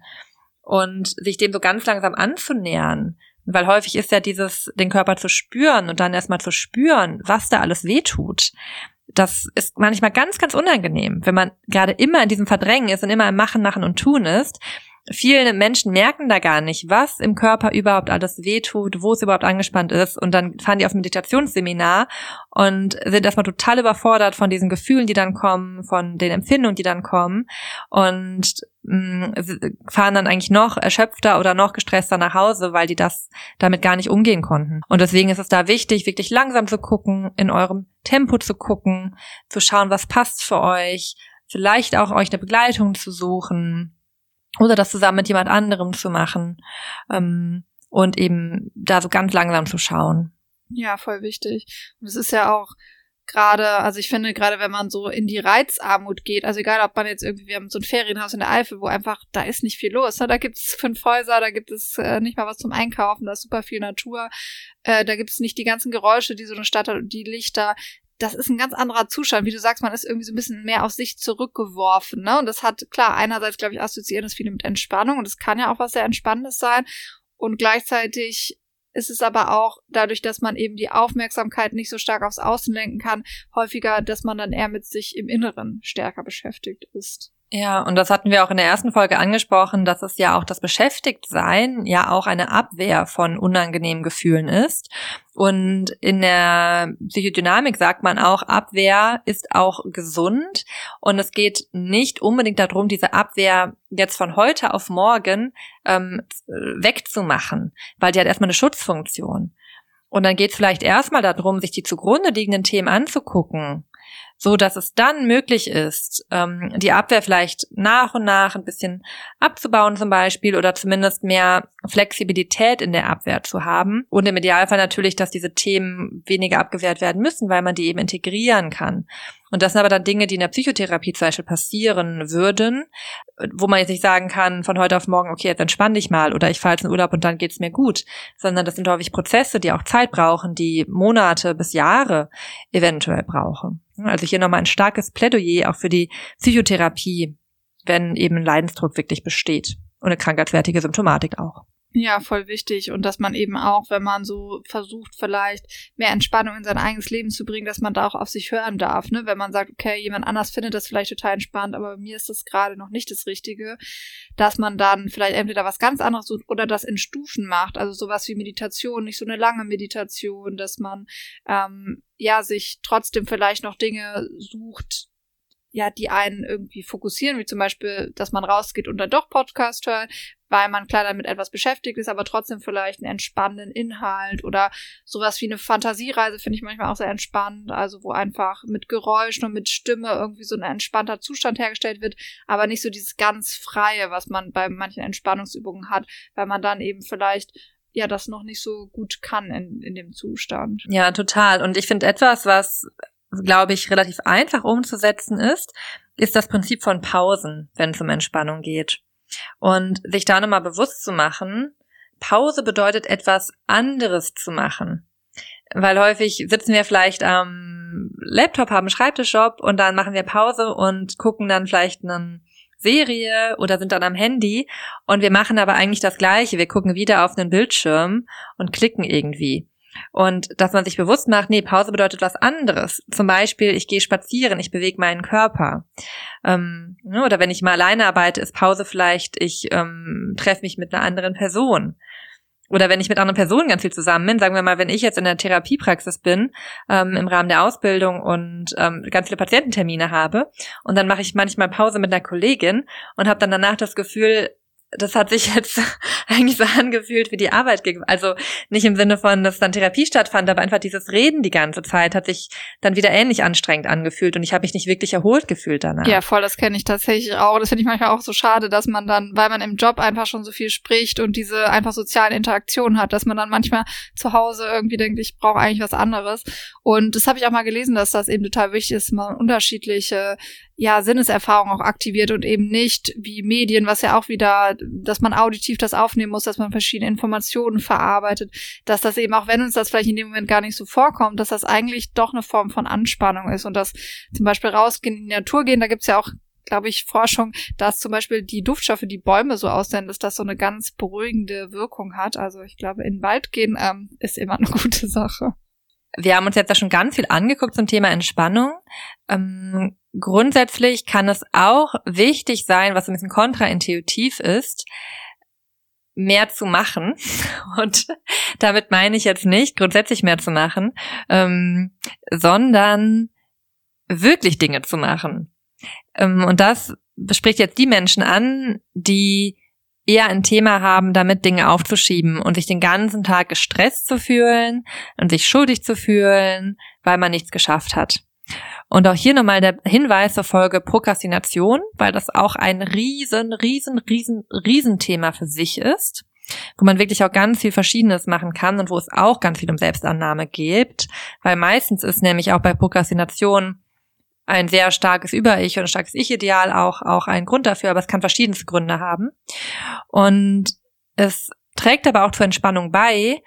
Speaker 3: Und sich dem so ganz langsam anzunähern, weil häufig ist ja dieses, den Körper zu spüren und dann erstmal zu spüren, was da alles wehtut. Das ist manchmal ganz, ganz unangenehm, wenn man gerade immer in diesem Verdrängen ist und immer im Machen, Machen und Tun ist. Viele Menschen merken da gar nicht, was im Körper überhaupt alles wehtut, wo es überhaupt angespannt ist. Und dann fahren die auf ein Meditationsseminar und sind erstmal total überfordert von diesen Gefühlen, die dann kommen, von den Empfindungen, die dann kommen. Und mh, fahren dann eigentlich noch erschöpfter oder noch gestresster nach Hause, weil die das damit gar nicht umgehen konnten. Und deswegen ist es da wichtig, wirklich langsam zu gucken, in eurem Tempo zu gucken, zu schauen, was passt für euch, vielleicht auch euch eine Begleitung zu suchen. Oder das zusammen mit jemand anderem zu machen ähm, und eben da so ganz langsam zu schauen.
Speaker 2: Ja, voll wichtig. Und es ist ja auch gerade, also ich finde, gerade wenn man so in die Reizarmut geht, also egal, ob man jetzt irgendwie, wir haben so ein Ferienhaus in der Eifel, wo einfach, da ist nicht viel los. Ne? Da gibt es fünf Häuser, da gibt es äh, nicht mal was zum Einkaufen, da ist super viel Natur, äh, da gibt es nicht die ganzen Geräusche, die so eine Stadt hat und die Lichter. Das ist ein ganz anderer Zustand. Wie du sagst, man ist irgendwie so ein bisschen mehr auf sich zurückgeworfen, ne? Und das hat, klar, einerseits, glaube ich, assoziieren das viele mit Entspannung und es kann ja auch was sehr Entspannendes sein. Und gleichzeitig ist es aber auch dadurch, dass man eben die Aufmerksamkeit nicht so stark aufs Außen lenken kann, häufiger, dass man dann eher mit sich im Inneren stärker beschäftigt ist.
Speaker 3: Ja, und das hatten wir auch in der ersten Folge angesprochen, dass es ja auch das Beschäftigtsein ja auch eine Abwehr von unangenehmen Gefühlen ist. Und in der Psychodynamik sagt man auch, Abwehr ist auch gesund. Und es geht nicht unbedingt darum, diese Abwehr jetzt von heute auf morgen ähm, wegzumachen, weil die hat erstmal eine Schutzfunktion. Und dann geht es vielleicht erstmal darum, sich die zugrunde liegenden Themen anzugucken, so dass es dann möglich ist, ähm, die Abwehr vielleicht nach und nach ein bisschen abzubauen zum Beispiel oder zumindest mehr Flexibilität in der Abwehr zu haben. Und im Idealfall natürlich, dass diese Themen weniger abgewehrt werden müssen, weil man die eben integrieren kann. Und das sind aber dann Dinge, die in der Psychotherapie zum Beispiel passieren würden, wo man jetzt nicht sagen kann, von heute auf morgen, okay, jetzt entspann dich mal oder ich fahre jetzt in Urlaub und dann geht's mir gut, sondern das sind häufig Prozesse, die auch Zeit brauchen, die Monate bis Jahre eventuell brauchen. Also hier nochmal ein starkes Plädoyer auch für die Psychotherapie, wenn eben ein Leidensdruck wirklich besteht und eine krankheitswertige Symptomatik auch.
Speaker 2: Ja, voll wichtig. Und dass man eben auch, wenn man so versucht, vielleicht mehr Entspannung in sein eigenes Leben zu bringen, dass man da auch auf sich hören darf, ne? Wenn man sagt, okay, jemand anders findet das vielleicht total entspannt, aber bei mir ist das gerade noch nicht das Richtige, dass man dann vielleicht entweder was ganz anderes sucht oder das in Stufen macht. Also sowas wie Meditation, nicht so eine lange Meditation, dass man ähm, ja sich trotzdem vielleicht noch Dinge sucht, ja, die einen irgendwie fokussieren, wie zum Beispiel, dass man rausgeht und dann doch Podcast hört, weil man klar damit etwas beschäftigt ist, aber trotzdem vielleicht einen entspannenden Inhalt oder sowas wie eine Fantasiereise finde ich manchmal auch sehr entspannt, also wo einfach mit Geräuschen und mit Stimme irgendwie so ein entspannter Zustand hergestellt wird, aber nicht so dieses ganz Freie, was man bei manchen Entspannungsübungen hat, weil man dann eben vielleicht ja das noch nicht so gut kann in, in dem Zustand.
Speaker 3: Ja, total. Und ich finde etwas, was glaube ich, relativ einfach umzusetzen ist, ist das Prinzip von Pausen, wenn es um Entspannung geht. Und sich da nochmal bewusst zu machen, Pause bedeutet etwas anderes zu machen. Weil häufig sitzen wir vielleicht am Laptop, haben einen Schreibtischjob und dann machen wir Pause und gucken dann vielleicht eine Serie oder sind dann am Handy und wir machen aber eigentlich das Gleiche. Wir gucken wieder auf einen Bildschirm und klicken irgendwie. Und dass man sich bewusst macht, nee, Pause bedeutet was anderes. Zum Beispiel, ich gehe spazieren, ich bewege meinen Körper. Ähm, oder wenn ich mal alleine arbeite, ist Pause vielleicht, ich ähm, treffe mich mit einer anderen Person. Oder wenn ich mit anderen Personen ganz viel zusammen bin, sagen wir mal, wenn ich jetzt in der Therapiepraxis bin, ähm, im Rahmen der Ausbildung und ähm, ganz viele Patiententermine habe und dann mache ich manchmal Pause mit einer Kollegin und habe dann danach das Gefühl, das hat sich jetzt eigentlich so angefühlt wie die Arbeit. Also nicht im Sinne von, dass dann Therapie stattfand, aber einfach dieses Reden die ganze Zeit hat sich dann wieder ähnlich anstrengend angefühlt und ich habe mich nicht wirklich erholt gefühlt danach.
Speaker 2: Ja, voll, das kenne ich tatsächlich auch. Das finde ich manchmal auch so schade, dass man dann, weil man im Job einfach schon so viel spricht und diese einfach sozialen Interaktionen hat, dass man dann manchmal zu Hause irgendwie denkt, ich brauche eigentlich was anderes. Und das habe ich auch mal gelesen, dass das eben total wichtig ist, man unterschiedliche ja, Sinneserfahrung auch aktiviert und eben nicht wie Medien, was ja auch wieder, dass man auditiv das aufnehmen muss, dass man verschiedene Informationen verarbeitet, dass das eben, auch wenn uns das vielleicht in dem Moment gar nicht so vorkommt, dass das eigentlich doch eine Form von Anspannung ist und dass zum Beispiel rausgehen, in die Natur gehen, da gibt's ja auch, glaube ich, Forschung, dass zum Beispiel die Duftstoffe, die Bäume so aussenden, dass das so eine ganz beruhigende Wirkung hat. Also ich glaube, in den Wald gehen ähm, ist immer eine gute Sache.
Speaker 3: Wir haben uns jetzt ja schon ganz viel angeguckt zum Thema Entspannung. Ähm, grundsätzlich kann es auch wichtig sein, was ein bisschen kontraintuitiv ist, mehr zu machen. Und damit meine ich jetzt nicht grundsätzlich mehr zu machen, ähm, sondern wirklich Dinge zu machen. Ähm, und das bespricht jetzt die Menschen an, die eher ein Thema haben, damit Dinge aufzuschieben und sich den ganzen Tag gestresst zu fühlen und sich schuldig zu fühlen, weil man nichts geschafft hat. Und auch hier nochmal der Hinweis zur Folge Prokrastination, weil das auch ein riesen, riesen, riesen, riesen Thema für sich ist, wo man wirklich auch ganz viel Verschiedenes machen kann und wo es auch ganz viel um Selbstannahme geht, weil meistens ist nämlich auch bei Prokrastination ein sehr starkes Über-Ich und ein starkes Ich-Ideal auch, auch ein Grund dafür, aber es kann verschiedenste Gründe haben. Und es trägt aber auch zur Entspannung bei,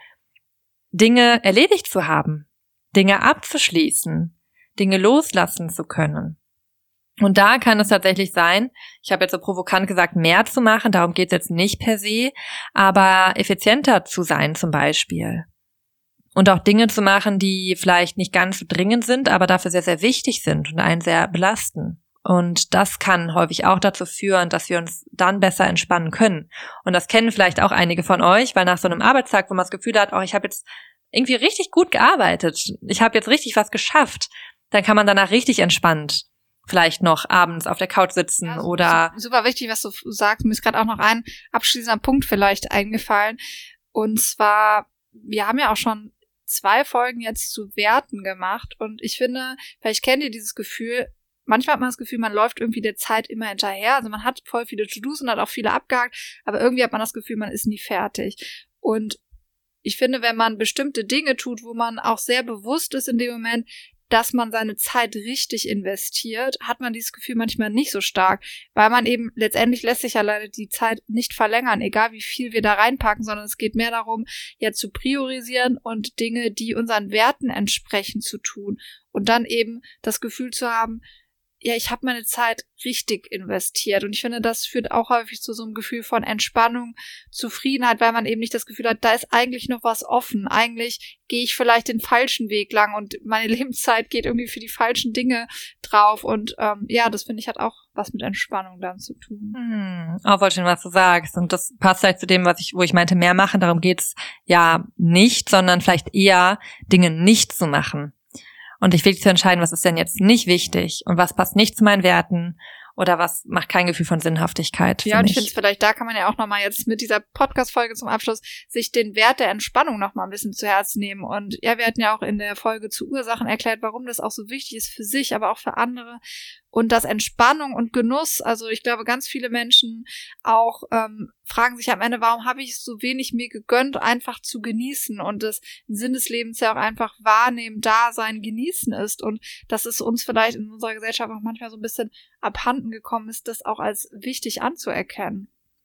Speaker 3: Dinge erledigt zu haben, Dinge abzuschließen, Dinge loslassen zu können. Und da kann es tatsächlich sein, ich habe jetzt so provokant gesagt, mehr zu machen, darum geht es jetzt nicht per se, aber effizienter zu sein zum Beispiel. Und auch Dinge zu machen, die vielleicht nicht ganz so dringend sind, aber dafür sehr, sehr wichtig sind und einen sehr belasten. Und das kann häufig auch dazu führen, dass wir uns dann besser entspannen können. Und das kennen vielleicht auch einige von euch, weil nach so einem Arbeitstag, wo man das Gefühl hat, oh, ich habe jetzt irgendwie richtig gut gearbeitet, ich habe jetzt richtig was geschafft, dann kann man danach richtig entspannt vielleicht noch abends auf der Couch sitzen ja, oder...
Speaker 2: Super wichtig, was du sagst. Mir ist gerade auch noch ein abschließender Punkt vielleicht eingefallen. Und zwar, wir haben ja auch schon zwei Folgen jetzt zu Werten gemacht und ich finde, vielleicht kennt ihr dieses Gefühl, manchmal hat man das Gefühl, man läuft irgendwie der Zeit immer hinterher, also man hat voll viele To-Dos und hat auch viele abgehakt, aber irgendwie hat man das Gefühl, man ist nie fertig. Und ich finde, wenn man bestimmte Dinge tut, wo man auch sehr bewusst ist in dem Moment, dass man seine Zeit richtig investiert, hat man dieses Gefühl manchmal nicht so stark, weil man eben, letztendlich lässt sich ja leider die Zeit nicht verlängern, egal wie viel wir da reinpacken, sondern es geht mehr darum, ja zu priorisieren und Dinge, die unseren Werten entsprechen, zu tun und dann eben das Gefühl zu haben, ja, ich habe meine Zeit richtig investiert und ich finde, das führt auch häufig zu so einem Gefühl von Entspannung, Zufriedenheit, weil man eben nicht das Gefühl hat, da ist eigentlich noch was offen, eigentlich gehe ich vielleicht den falschen Weg lang und meine Lebenszeit geht irgendwie für die falschen Dinge drauf und ähm, ja, das finde ich hat auch was mit Entspannung dann zu tun.
Speaker 3: Hm, auch voll schön, was du sagst und das passt vielleicht zu dem, was ich, wo ich meinte, mehr machen, darum geht's ja nicht, sondern vielleicht eher Dinge nicht zu machen. Und ich will zu entscheiden, was ist denn jetzt nicht wichtig und was passt nicht zu meinen Werten oder was macht kein Gefühl von Sinnhaftigkeit.
Speaker 2: Ja, und ich finde es vielleicht, da kann man ja auch nochmal jetzt mit dieser Podcast-Folge zum Abschluss sich den Wert der Entspannung nochmal ein bisschen zu Herzen nehmen. Und ja, wir hatten ja auch in der Folge zu Ursachen erklärt, warum das auch so wichtig ist für sich, aber auch für andere. Und dass Entspannung und Genuss, also ich glaube, ganz viele Menschen auch ähm, fragen sich am Ende, warum habe ich so wenig mir gegönnt, einfach zu genießen und das Sinn des Lebens ja auch einfach wahrnehmen, da sein, genießen ist und dass es uns vielleicht in unserer Gesellschaft auch manchmal so ein bisschen abhanden gekommen ist, das auch als wichtig anzuerkennen.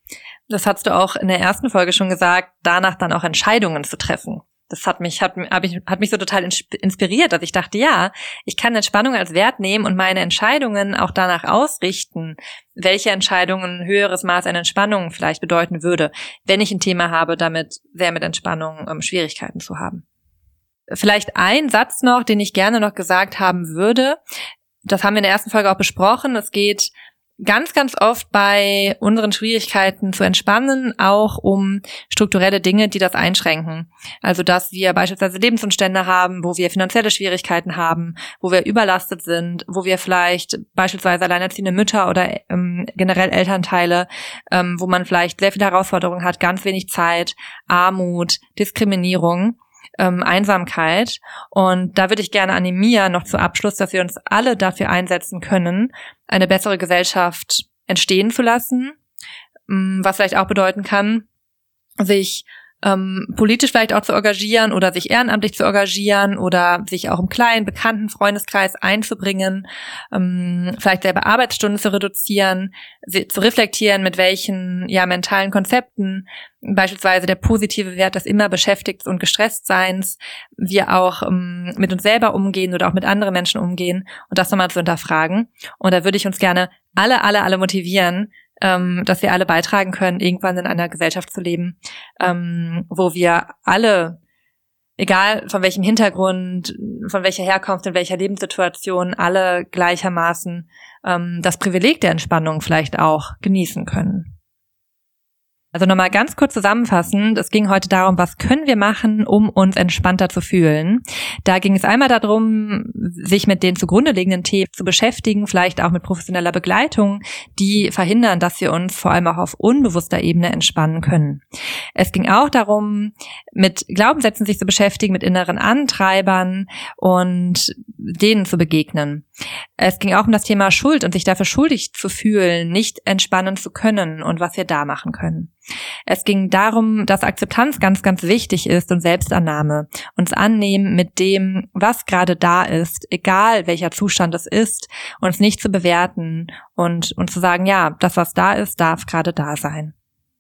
Speaker 3: Das hast du auch in der ersten Folge schon gesagt, danach dann auch Entscheidungen zu treffen. Das hat mich, hat, hab ich, hat mich so total inspiriert, dass ich dachte, ja, ich kann Entspannung als Wert nehmen und meine Entscheidungen auch danach ausrichten, welche Entscheidungen ein höheres Maß an Entspannung vielleicht bedeuten würde, wenn ich ein Thema habe, damit sehr mit Entspannung ähm, Schwierigkeiten zu haben. Vielleicht ein Satz noch, den ich gerne noch gesagt haben würde, das haben wir in der ersten Folge auch besprochen, es geht ganz, ganz oft bei unseren Schwierigkeiten zu entspannen, auch um strukturelle Dinge, die das einschränken. Also, dass wir beispielsweise Lebensumstände haben, wo wir finanzielle Schwierigkeiten haben, wo wir überlastet sind, wo wir vielleicht beispielsweise alleinerziehende Mütter oder ähm, generell Elternteile, ähm, wo man vielleicht sehr viele Herausforderungen hat, ganz wenig Zeit, Armut, Diskriminierung, Ähm, Einsamkeit. Und da würde ich gerne animieren, noch zu Abschluss, dass wir uns alle dafür einsetzen können, eine bessere Gesellschaft entstehen zu lassen, was vielleicht auch bedeuten kann, sich ähm, politisch vielleicht auch zu engagieren oder sich ehrenamtlich zu engagieren oder sich auch im kleinen, bekannten Freundeskreis einzubringen, ähm, vielleicht selber Arbeitsstunden zu reduzieren, zu reflektieren, mit welchen ja mentalen Konzepten, beispielsweise der positive Wert des immer beschäftigt und gestresst Seins, wir auch ähm, mit uns selber umgehen oder auch mit anderen Menschen umgehen und das nochmal zu hinterfragen. Und da würde ich uns gerne alle, alle, alle motivieren, ähm, dass wir alle beitragen können, irgendwann in einer Gesellschaft zu leben, ähm, wo wir alle, egal von welchem Hintergrund, von welcher Herkunft, in welcher Lebenssituation, alle gleichermaßen ähm, das Privileg der Entspannung vielleicht auch genießen können. Also nochmal ganz kurz zusammenfassend, es ging heute darum, was können wir machen, um uns entspannter zu fühlen. Da ging es einmal darum, sich mit den zugrunde liegenden Themen zu beschäftigen, vielleicht auch mit professioneller Begleitung, die verhindern, dass wir uns vor allem auch auf unbewusster Ebene entspannen können. Es ging auch darum, mit Glaubenssätzen sich zu beschäftigen, mit inneren Antreibern und denen zu begegnen. Es ging auch um das Thema Schuld und sich dafür schuldig zu fühlen, nicht entspannen zu können und was wir da machen können. Es ging darum, dass Akzeptanz ganz, ganz wichtig ist und Selbstannahme. Uns annehmen mit dem, was gerade da ist, egal welcher Zustand es ist, uns nicht zu bewerten und, und zu sagen, ja, das, was da ist, darf gerade da sein.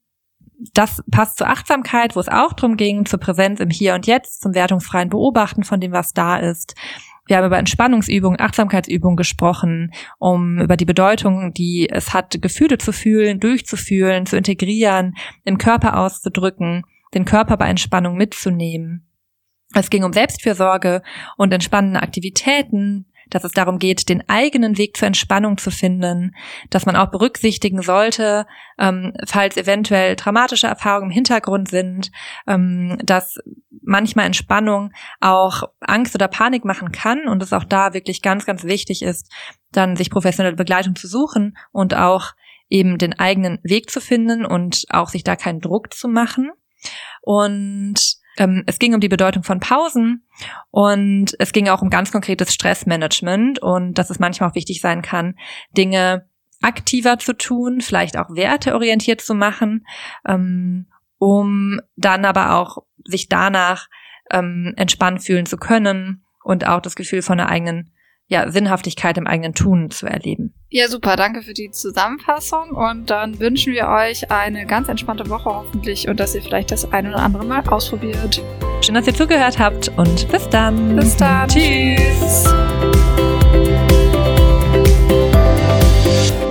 Speaker 3: Das passt zur Achtsamkeit, wo es auch darum ging, zur Präsenz im Hier und Jetzt, zum wertungsfreien Beobachten von dem, was da ist. Wir haben über Entspannungsübungen, Achtsamkeitsübungen gesprochen, um über die Bedeutung, die es hat, Gefühle zu fühlen, durchzufühlen, zu integrieren, im Körper auszudrücken, den Körper bei Entspannung mitzunehmen. Es ging um Selbstfürsorge und entspannende Aktivitäten, dass es darum geht, den eigenen Weg zur Entspannung zu finden, dass man auch berücksichtigen sollte, ähm, falls eventuell traumatische Erfahrungen im Hintergrund sind, ähm, dass manchmal Entspannung auch Angst oder Panik machen kann und es auch da wirklich ganz, ganz wichtig ist, dann sich professionelle Begleitung zu suchen und auch eben den eigenen Weg zu finden und auch sich da keinen Druck zu machen. Und ähm, es ging um die Bedeutung von Pausen und es ging auch um ganz konkretes Stressmanagement und dass es manchmal auch wichtig sein kann, Dinge aktiver zu tun, vielleicht auch werteorientiert zu machen, ähm, um dann aber auch sich danach ähm, entspannt fühlen zu können und auch das Gefühl von einer eigenen ja, Sinnhaftigkeit im eigenen Tun zu erleben.
Speaker 2: Ja, super. Danke für die Zusammenfassung und dann wünschen wir euch eine ganz entspannte Woche hoffentlich und dass ihr vielleicht das ein oder andere Mal ausprobiert.
Speaker 3: Schön, dass ihr zugehört habt und bis dann.
Speaker 2: Bis dann.
Speaker 3: Tschüss.
Speaker 2: Tschüss.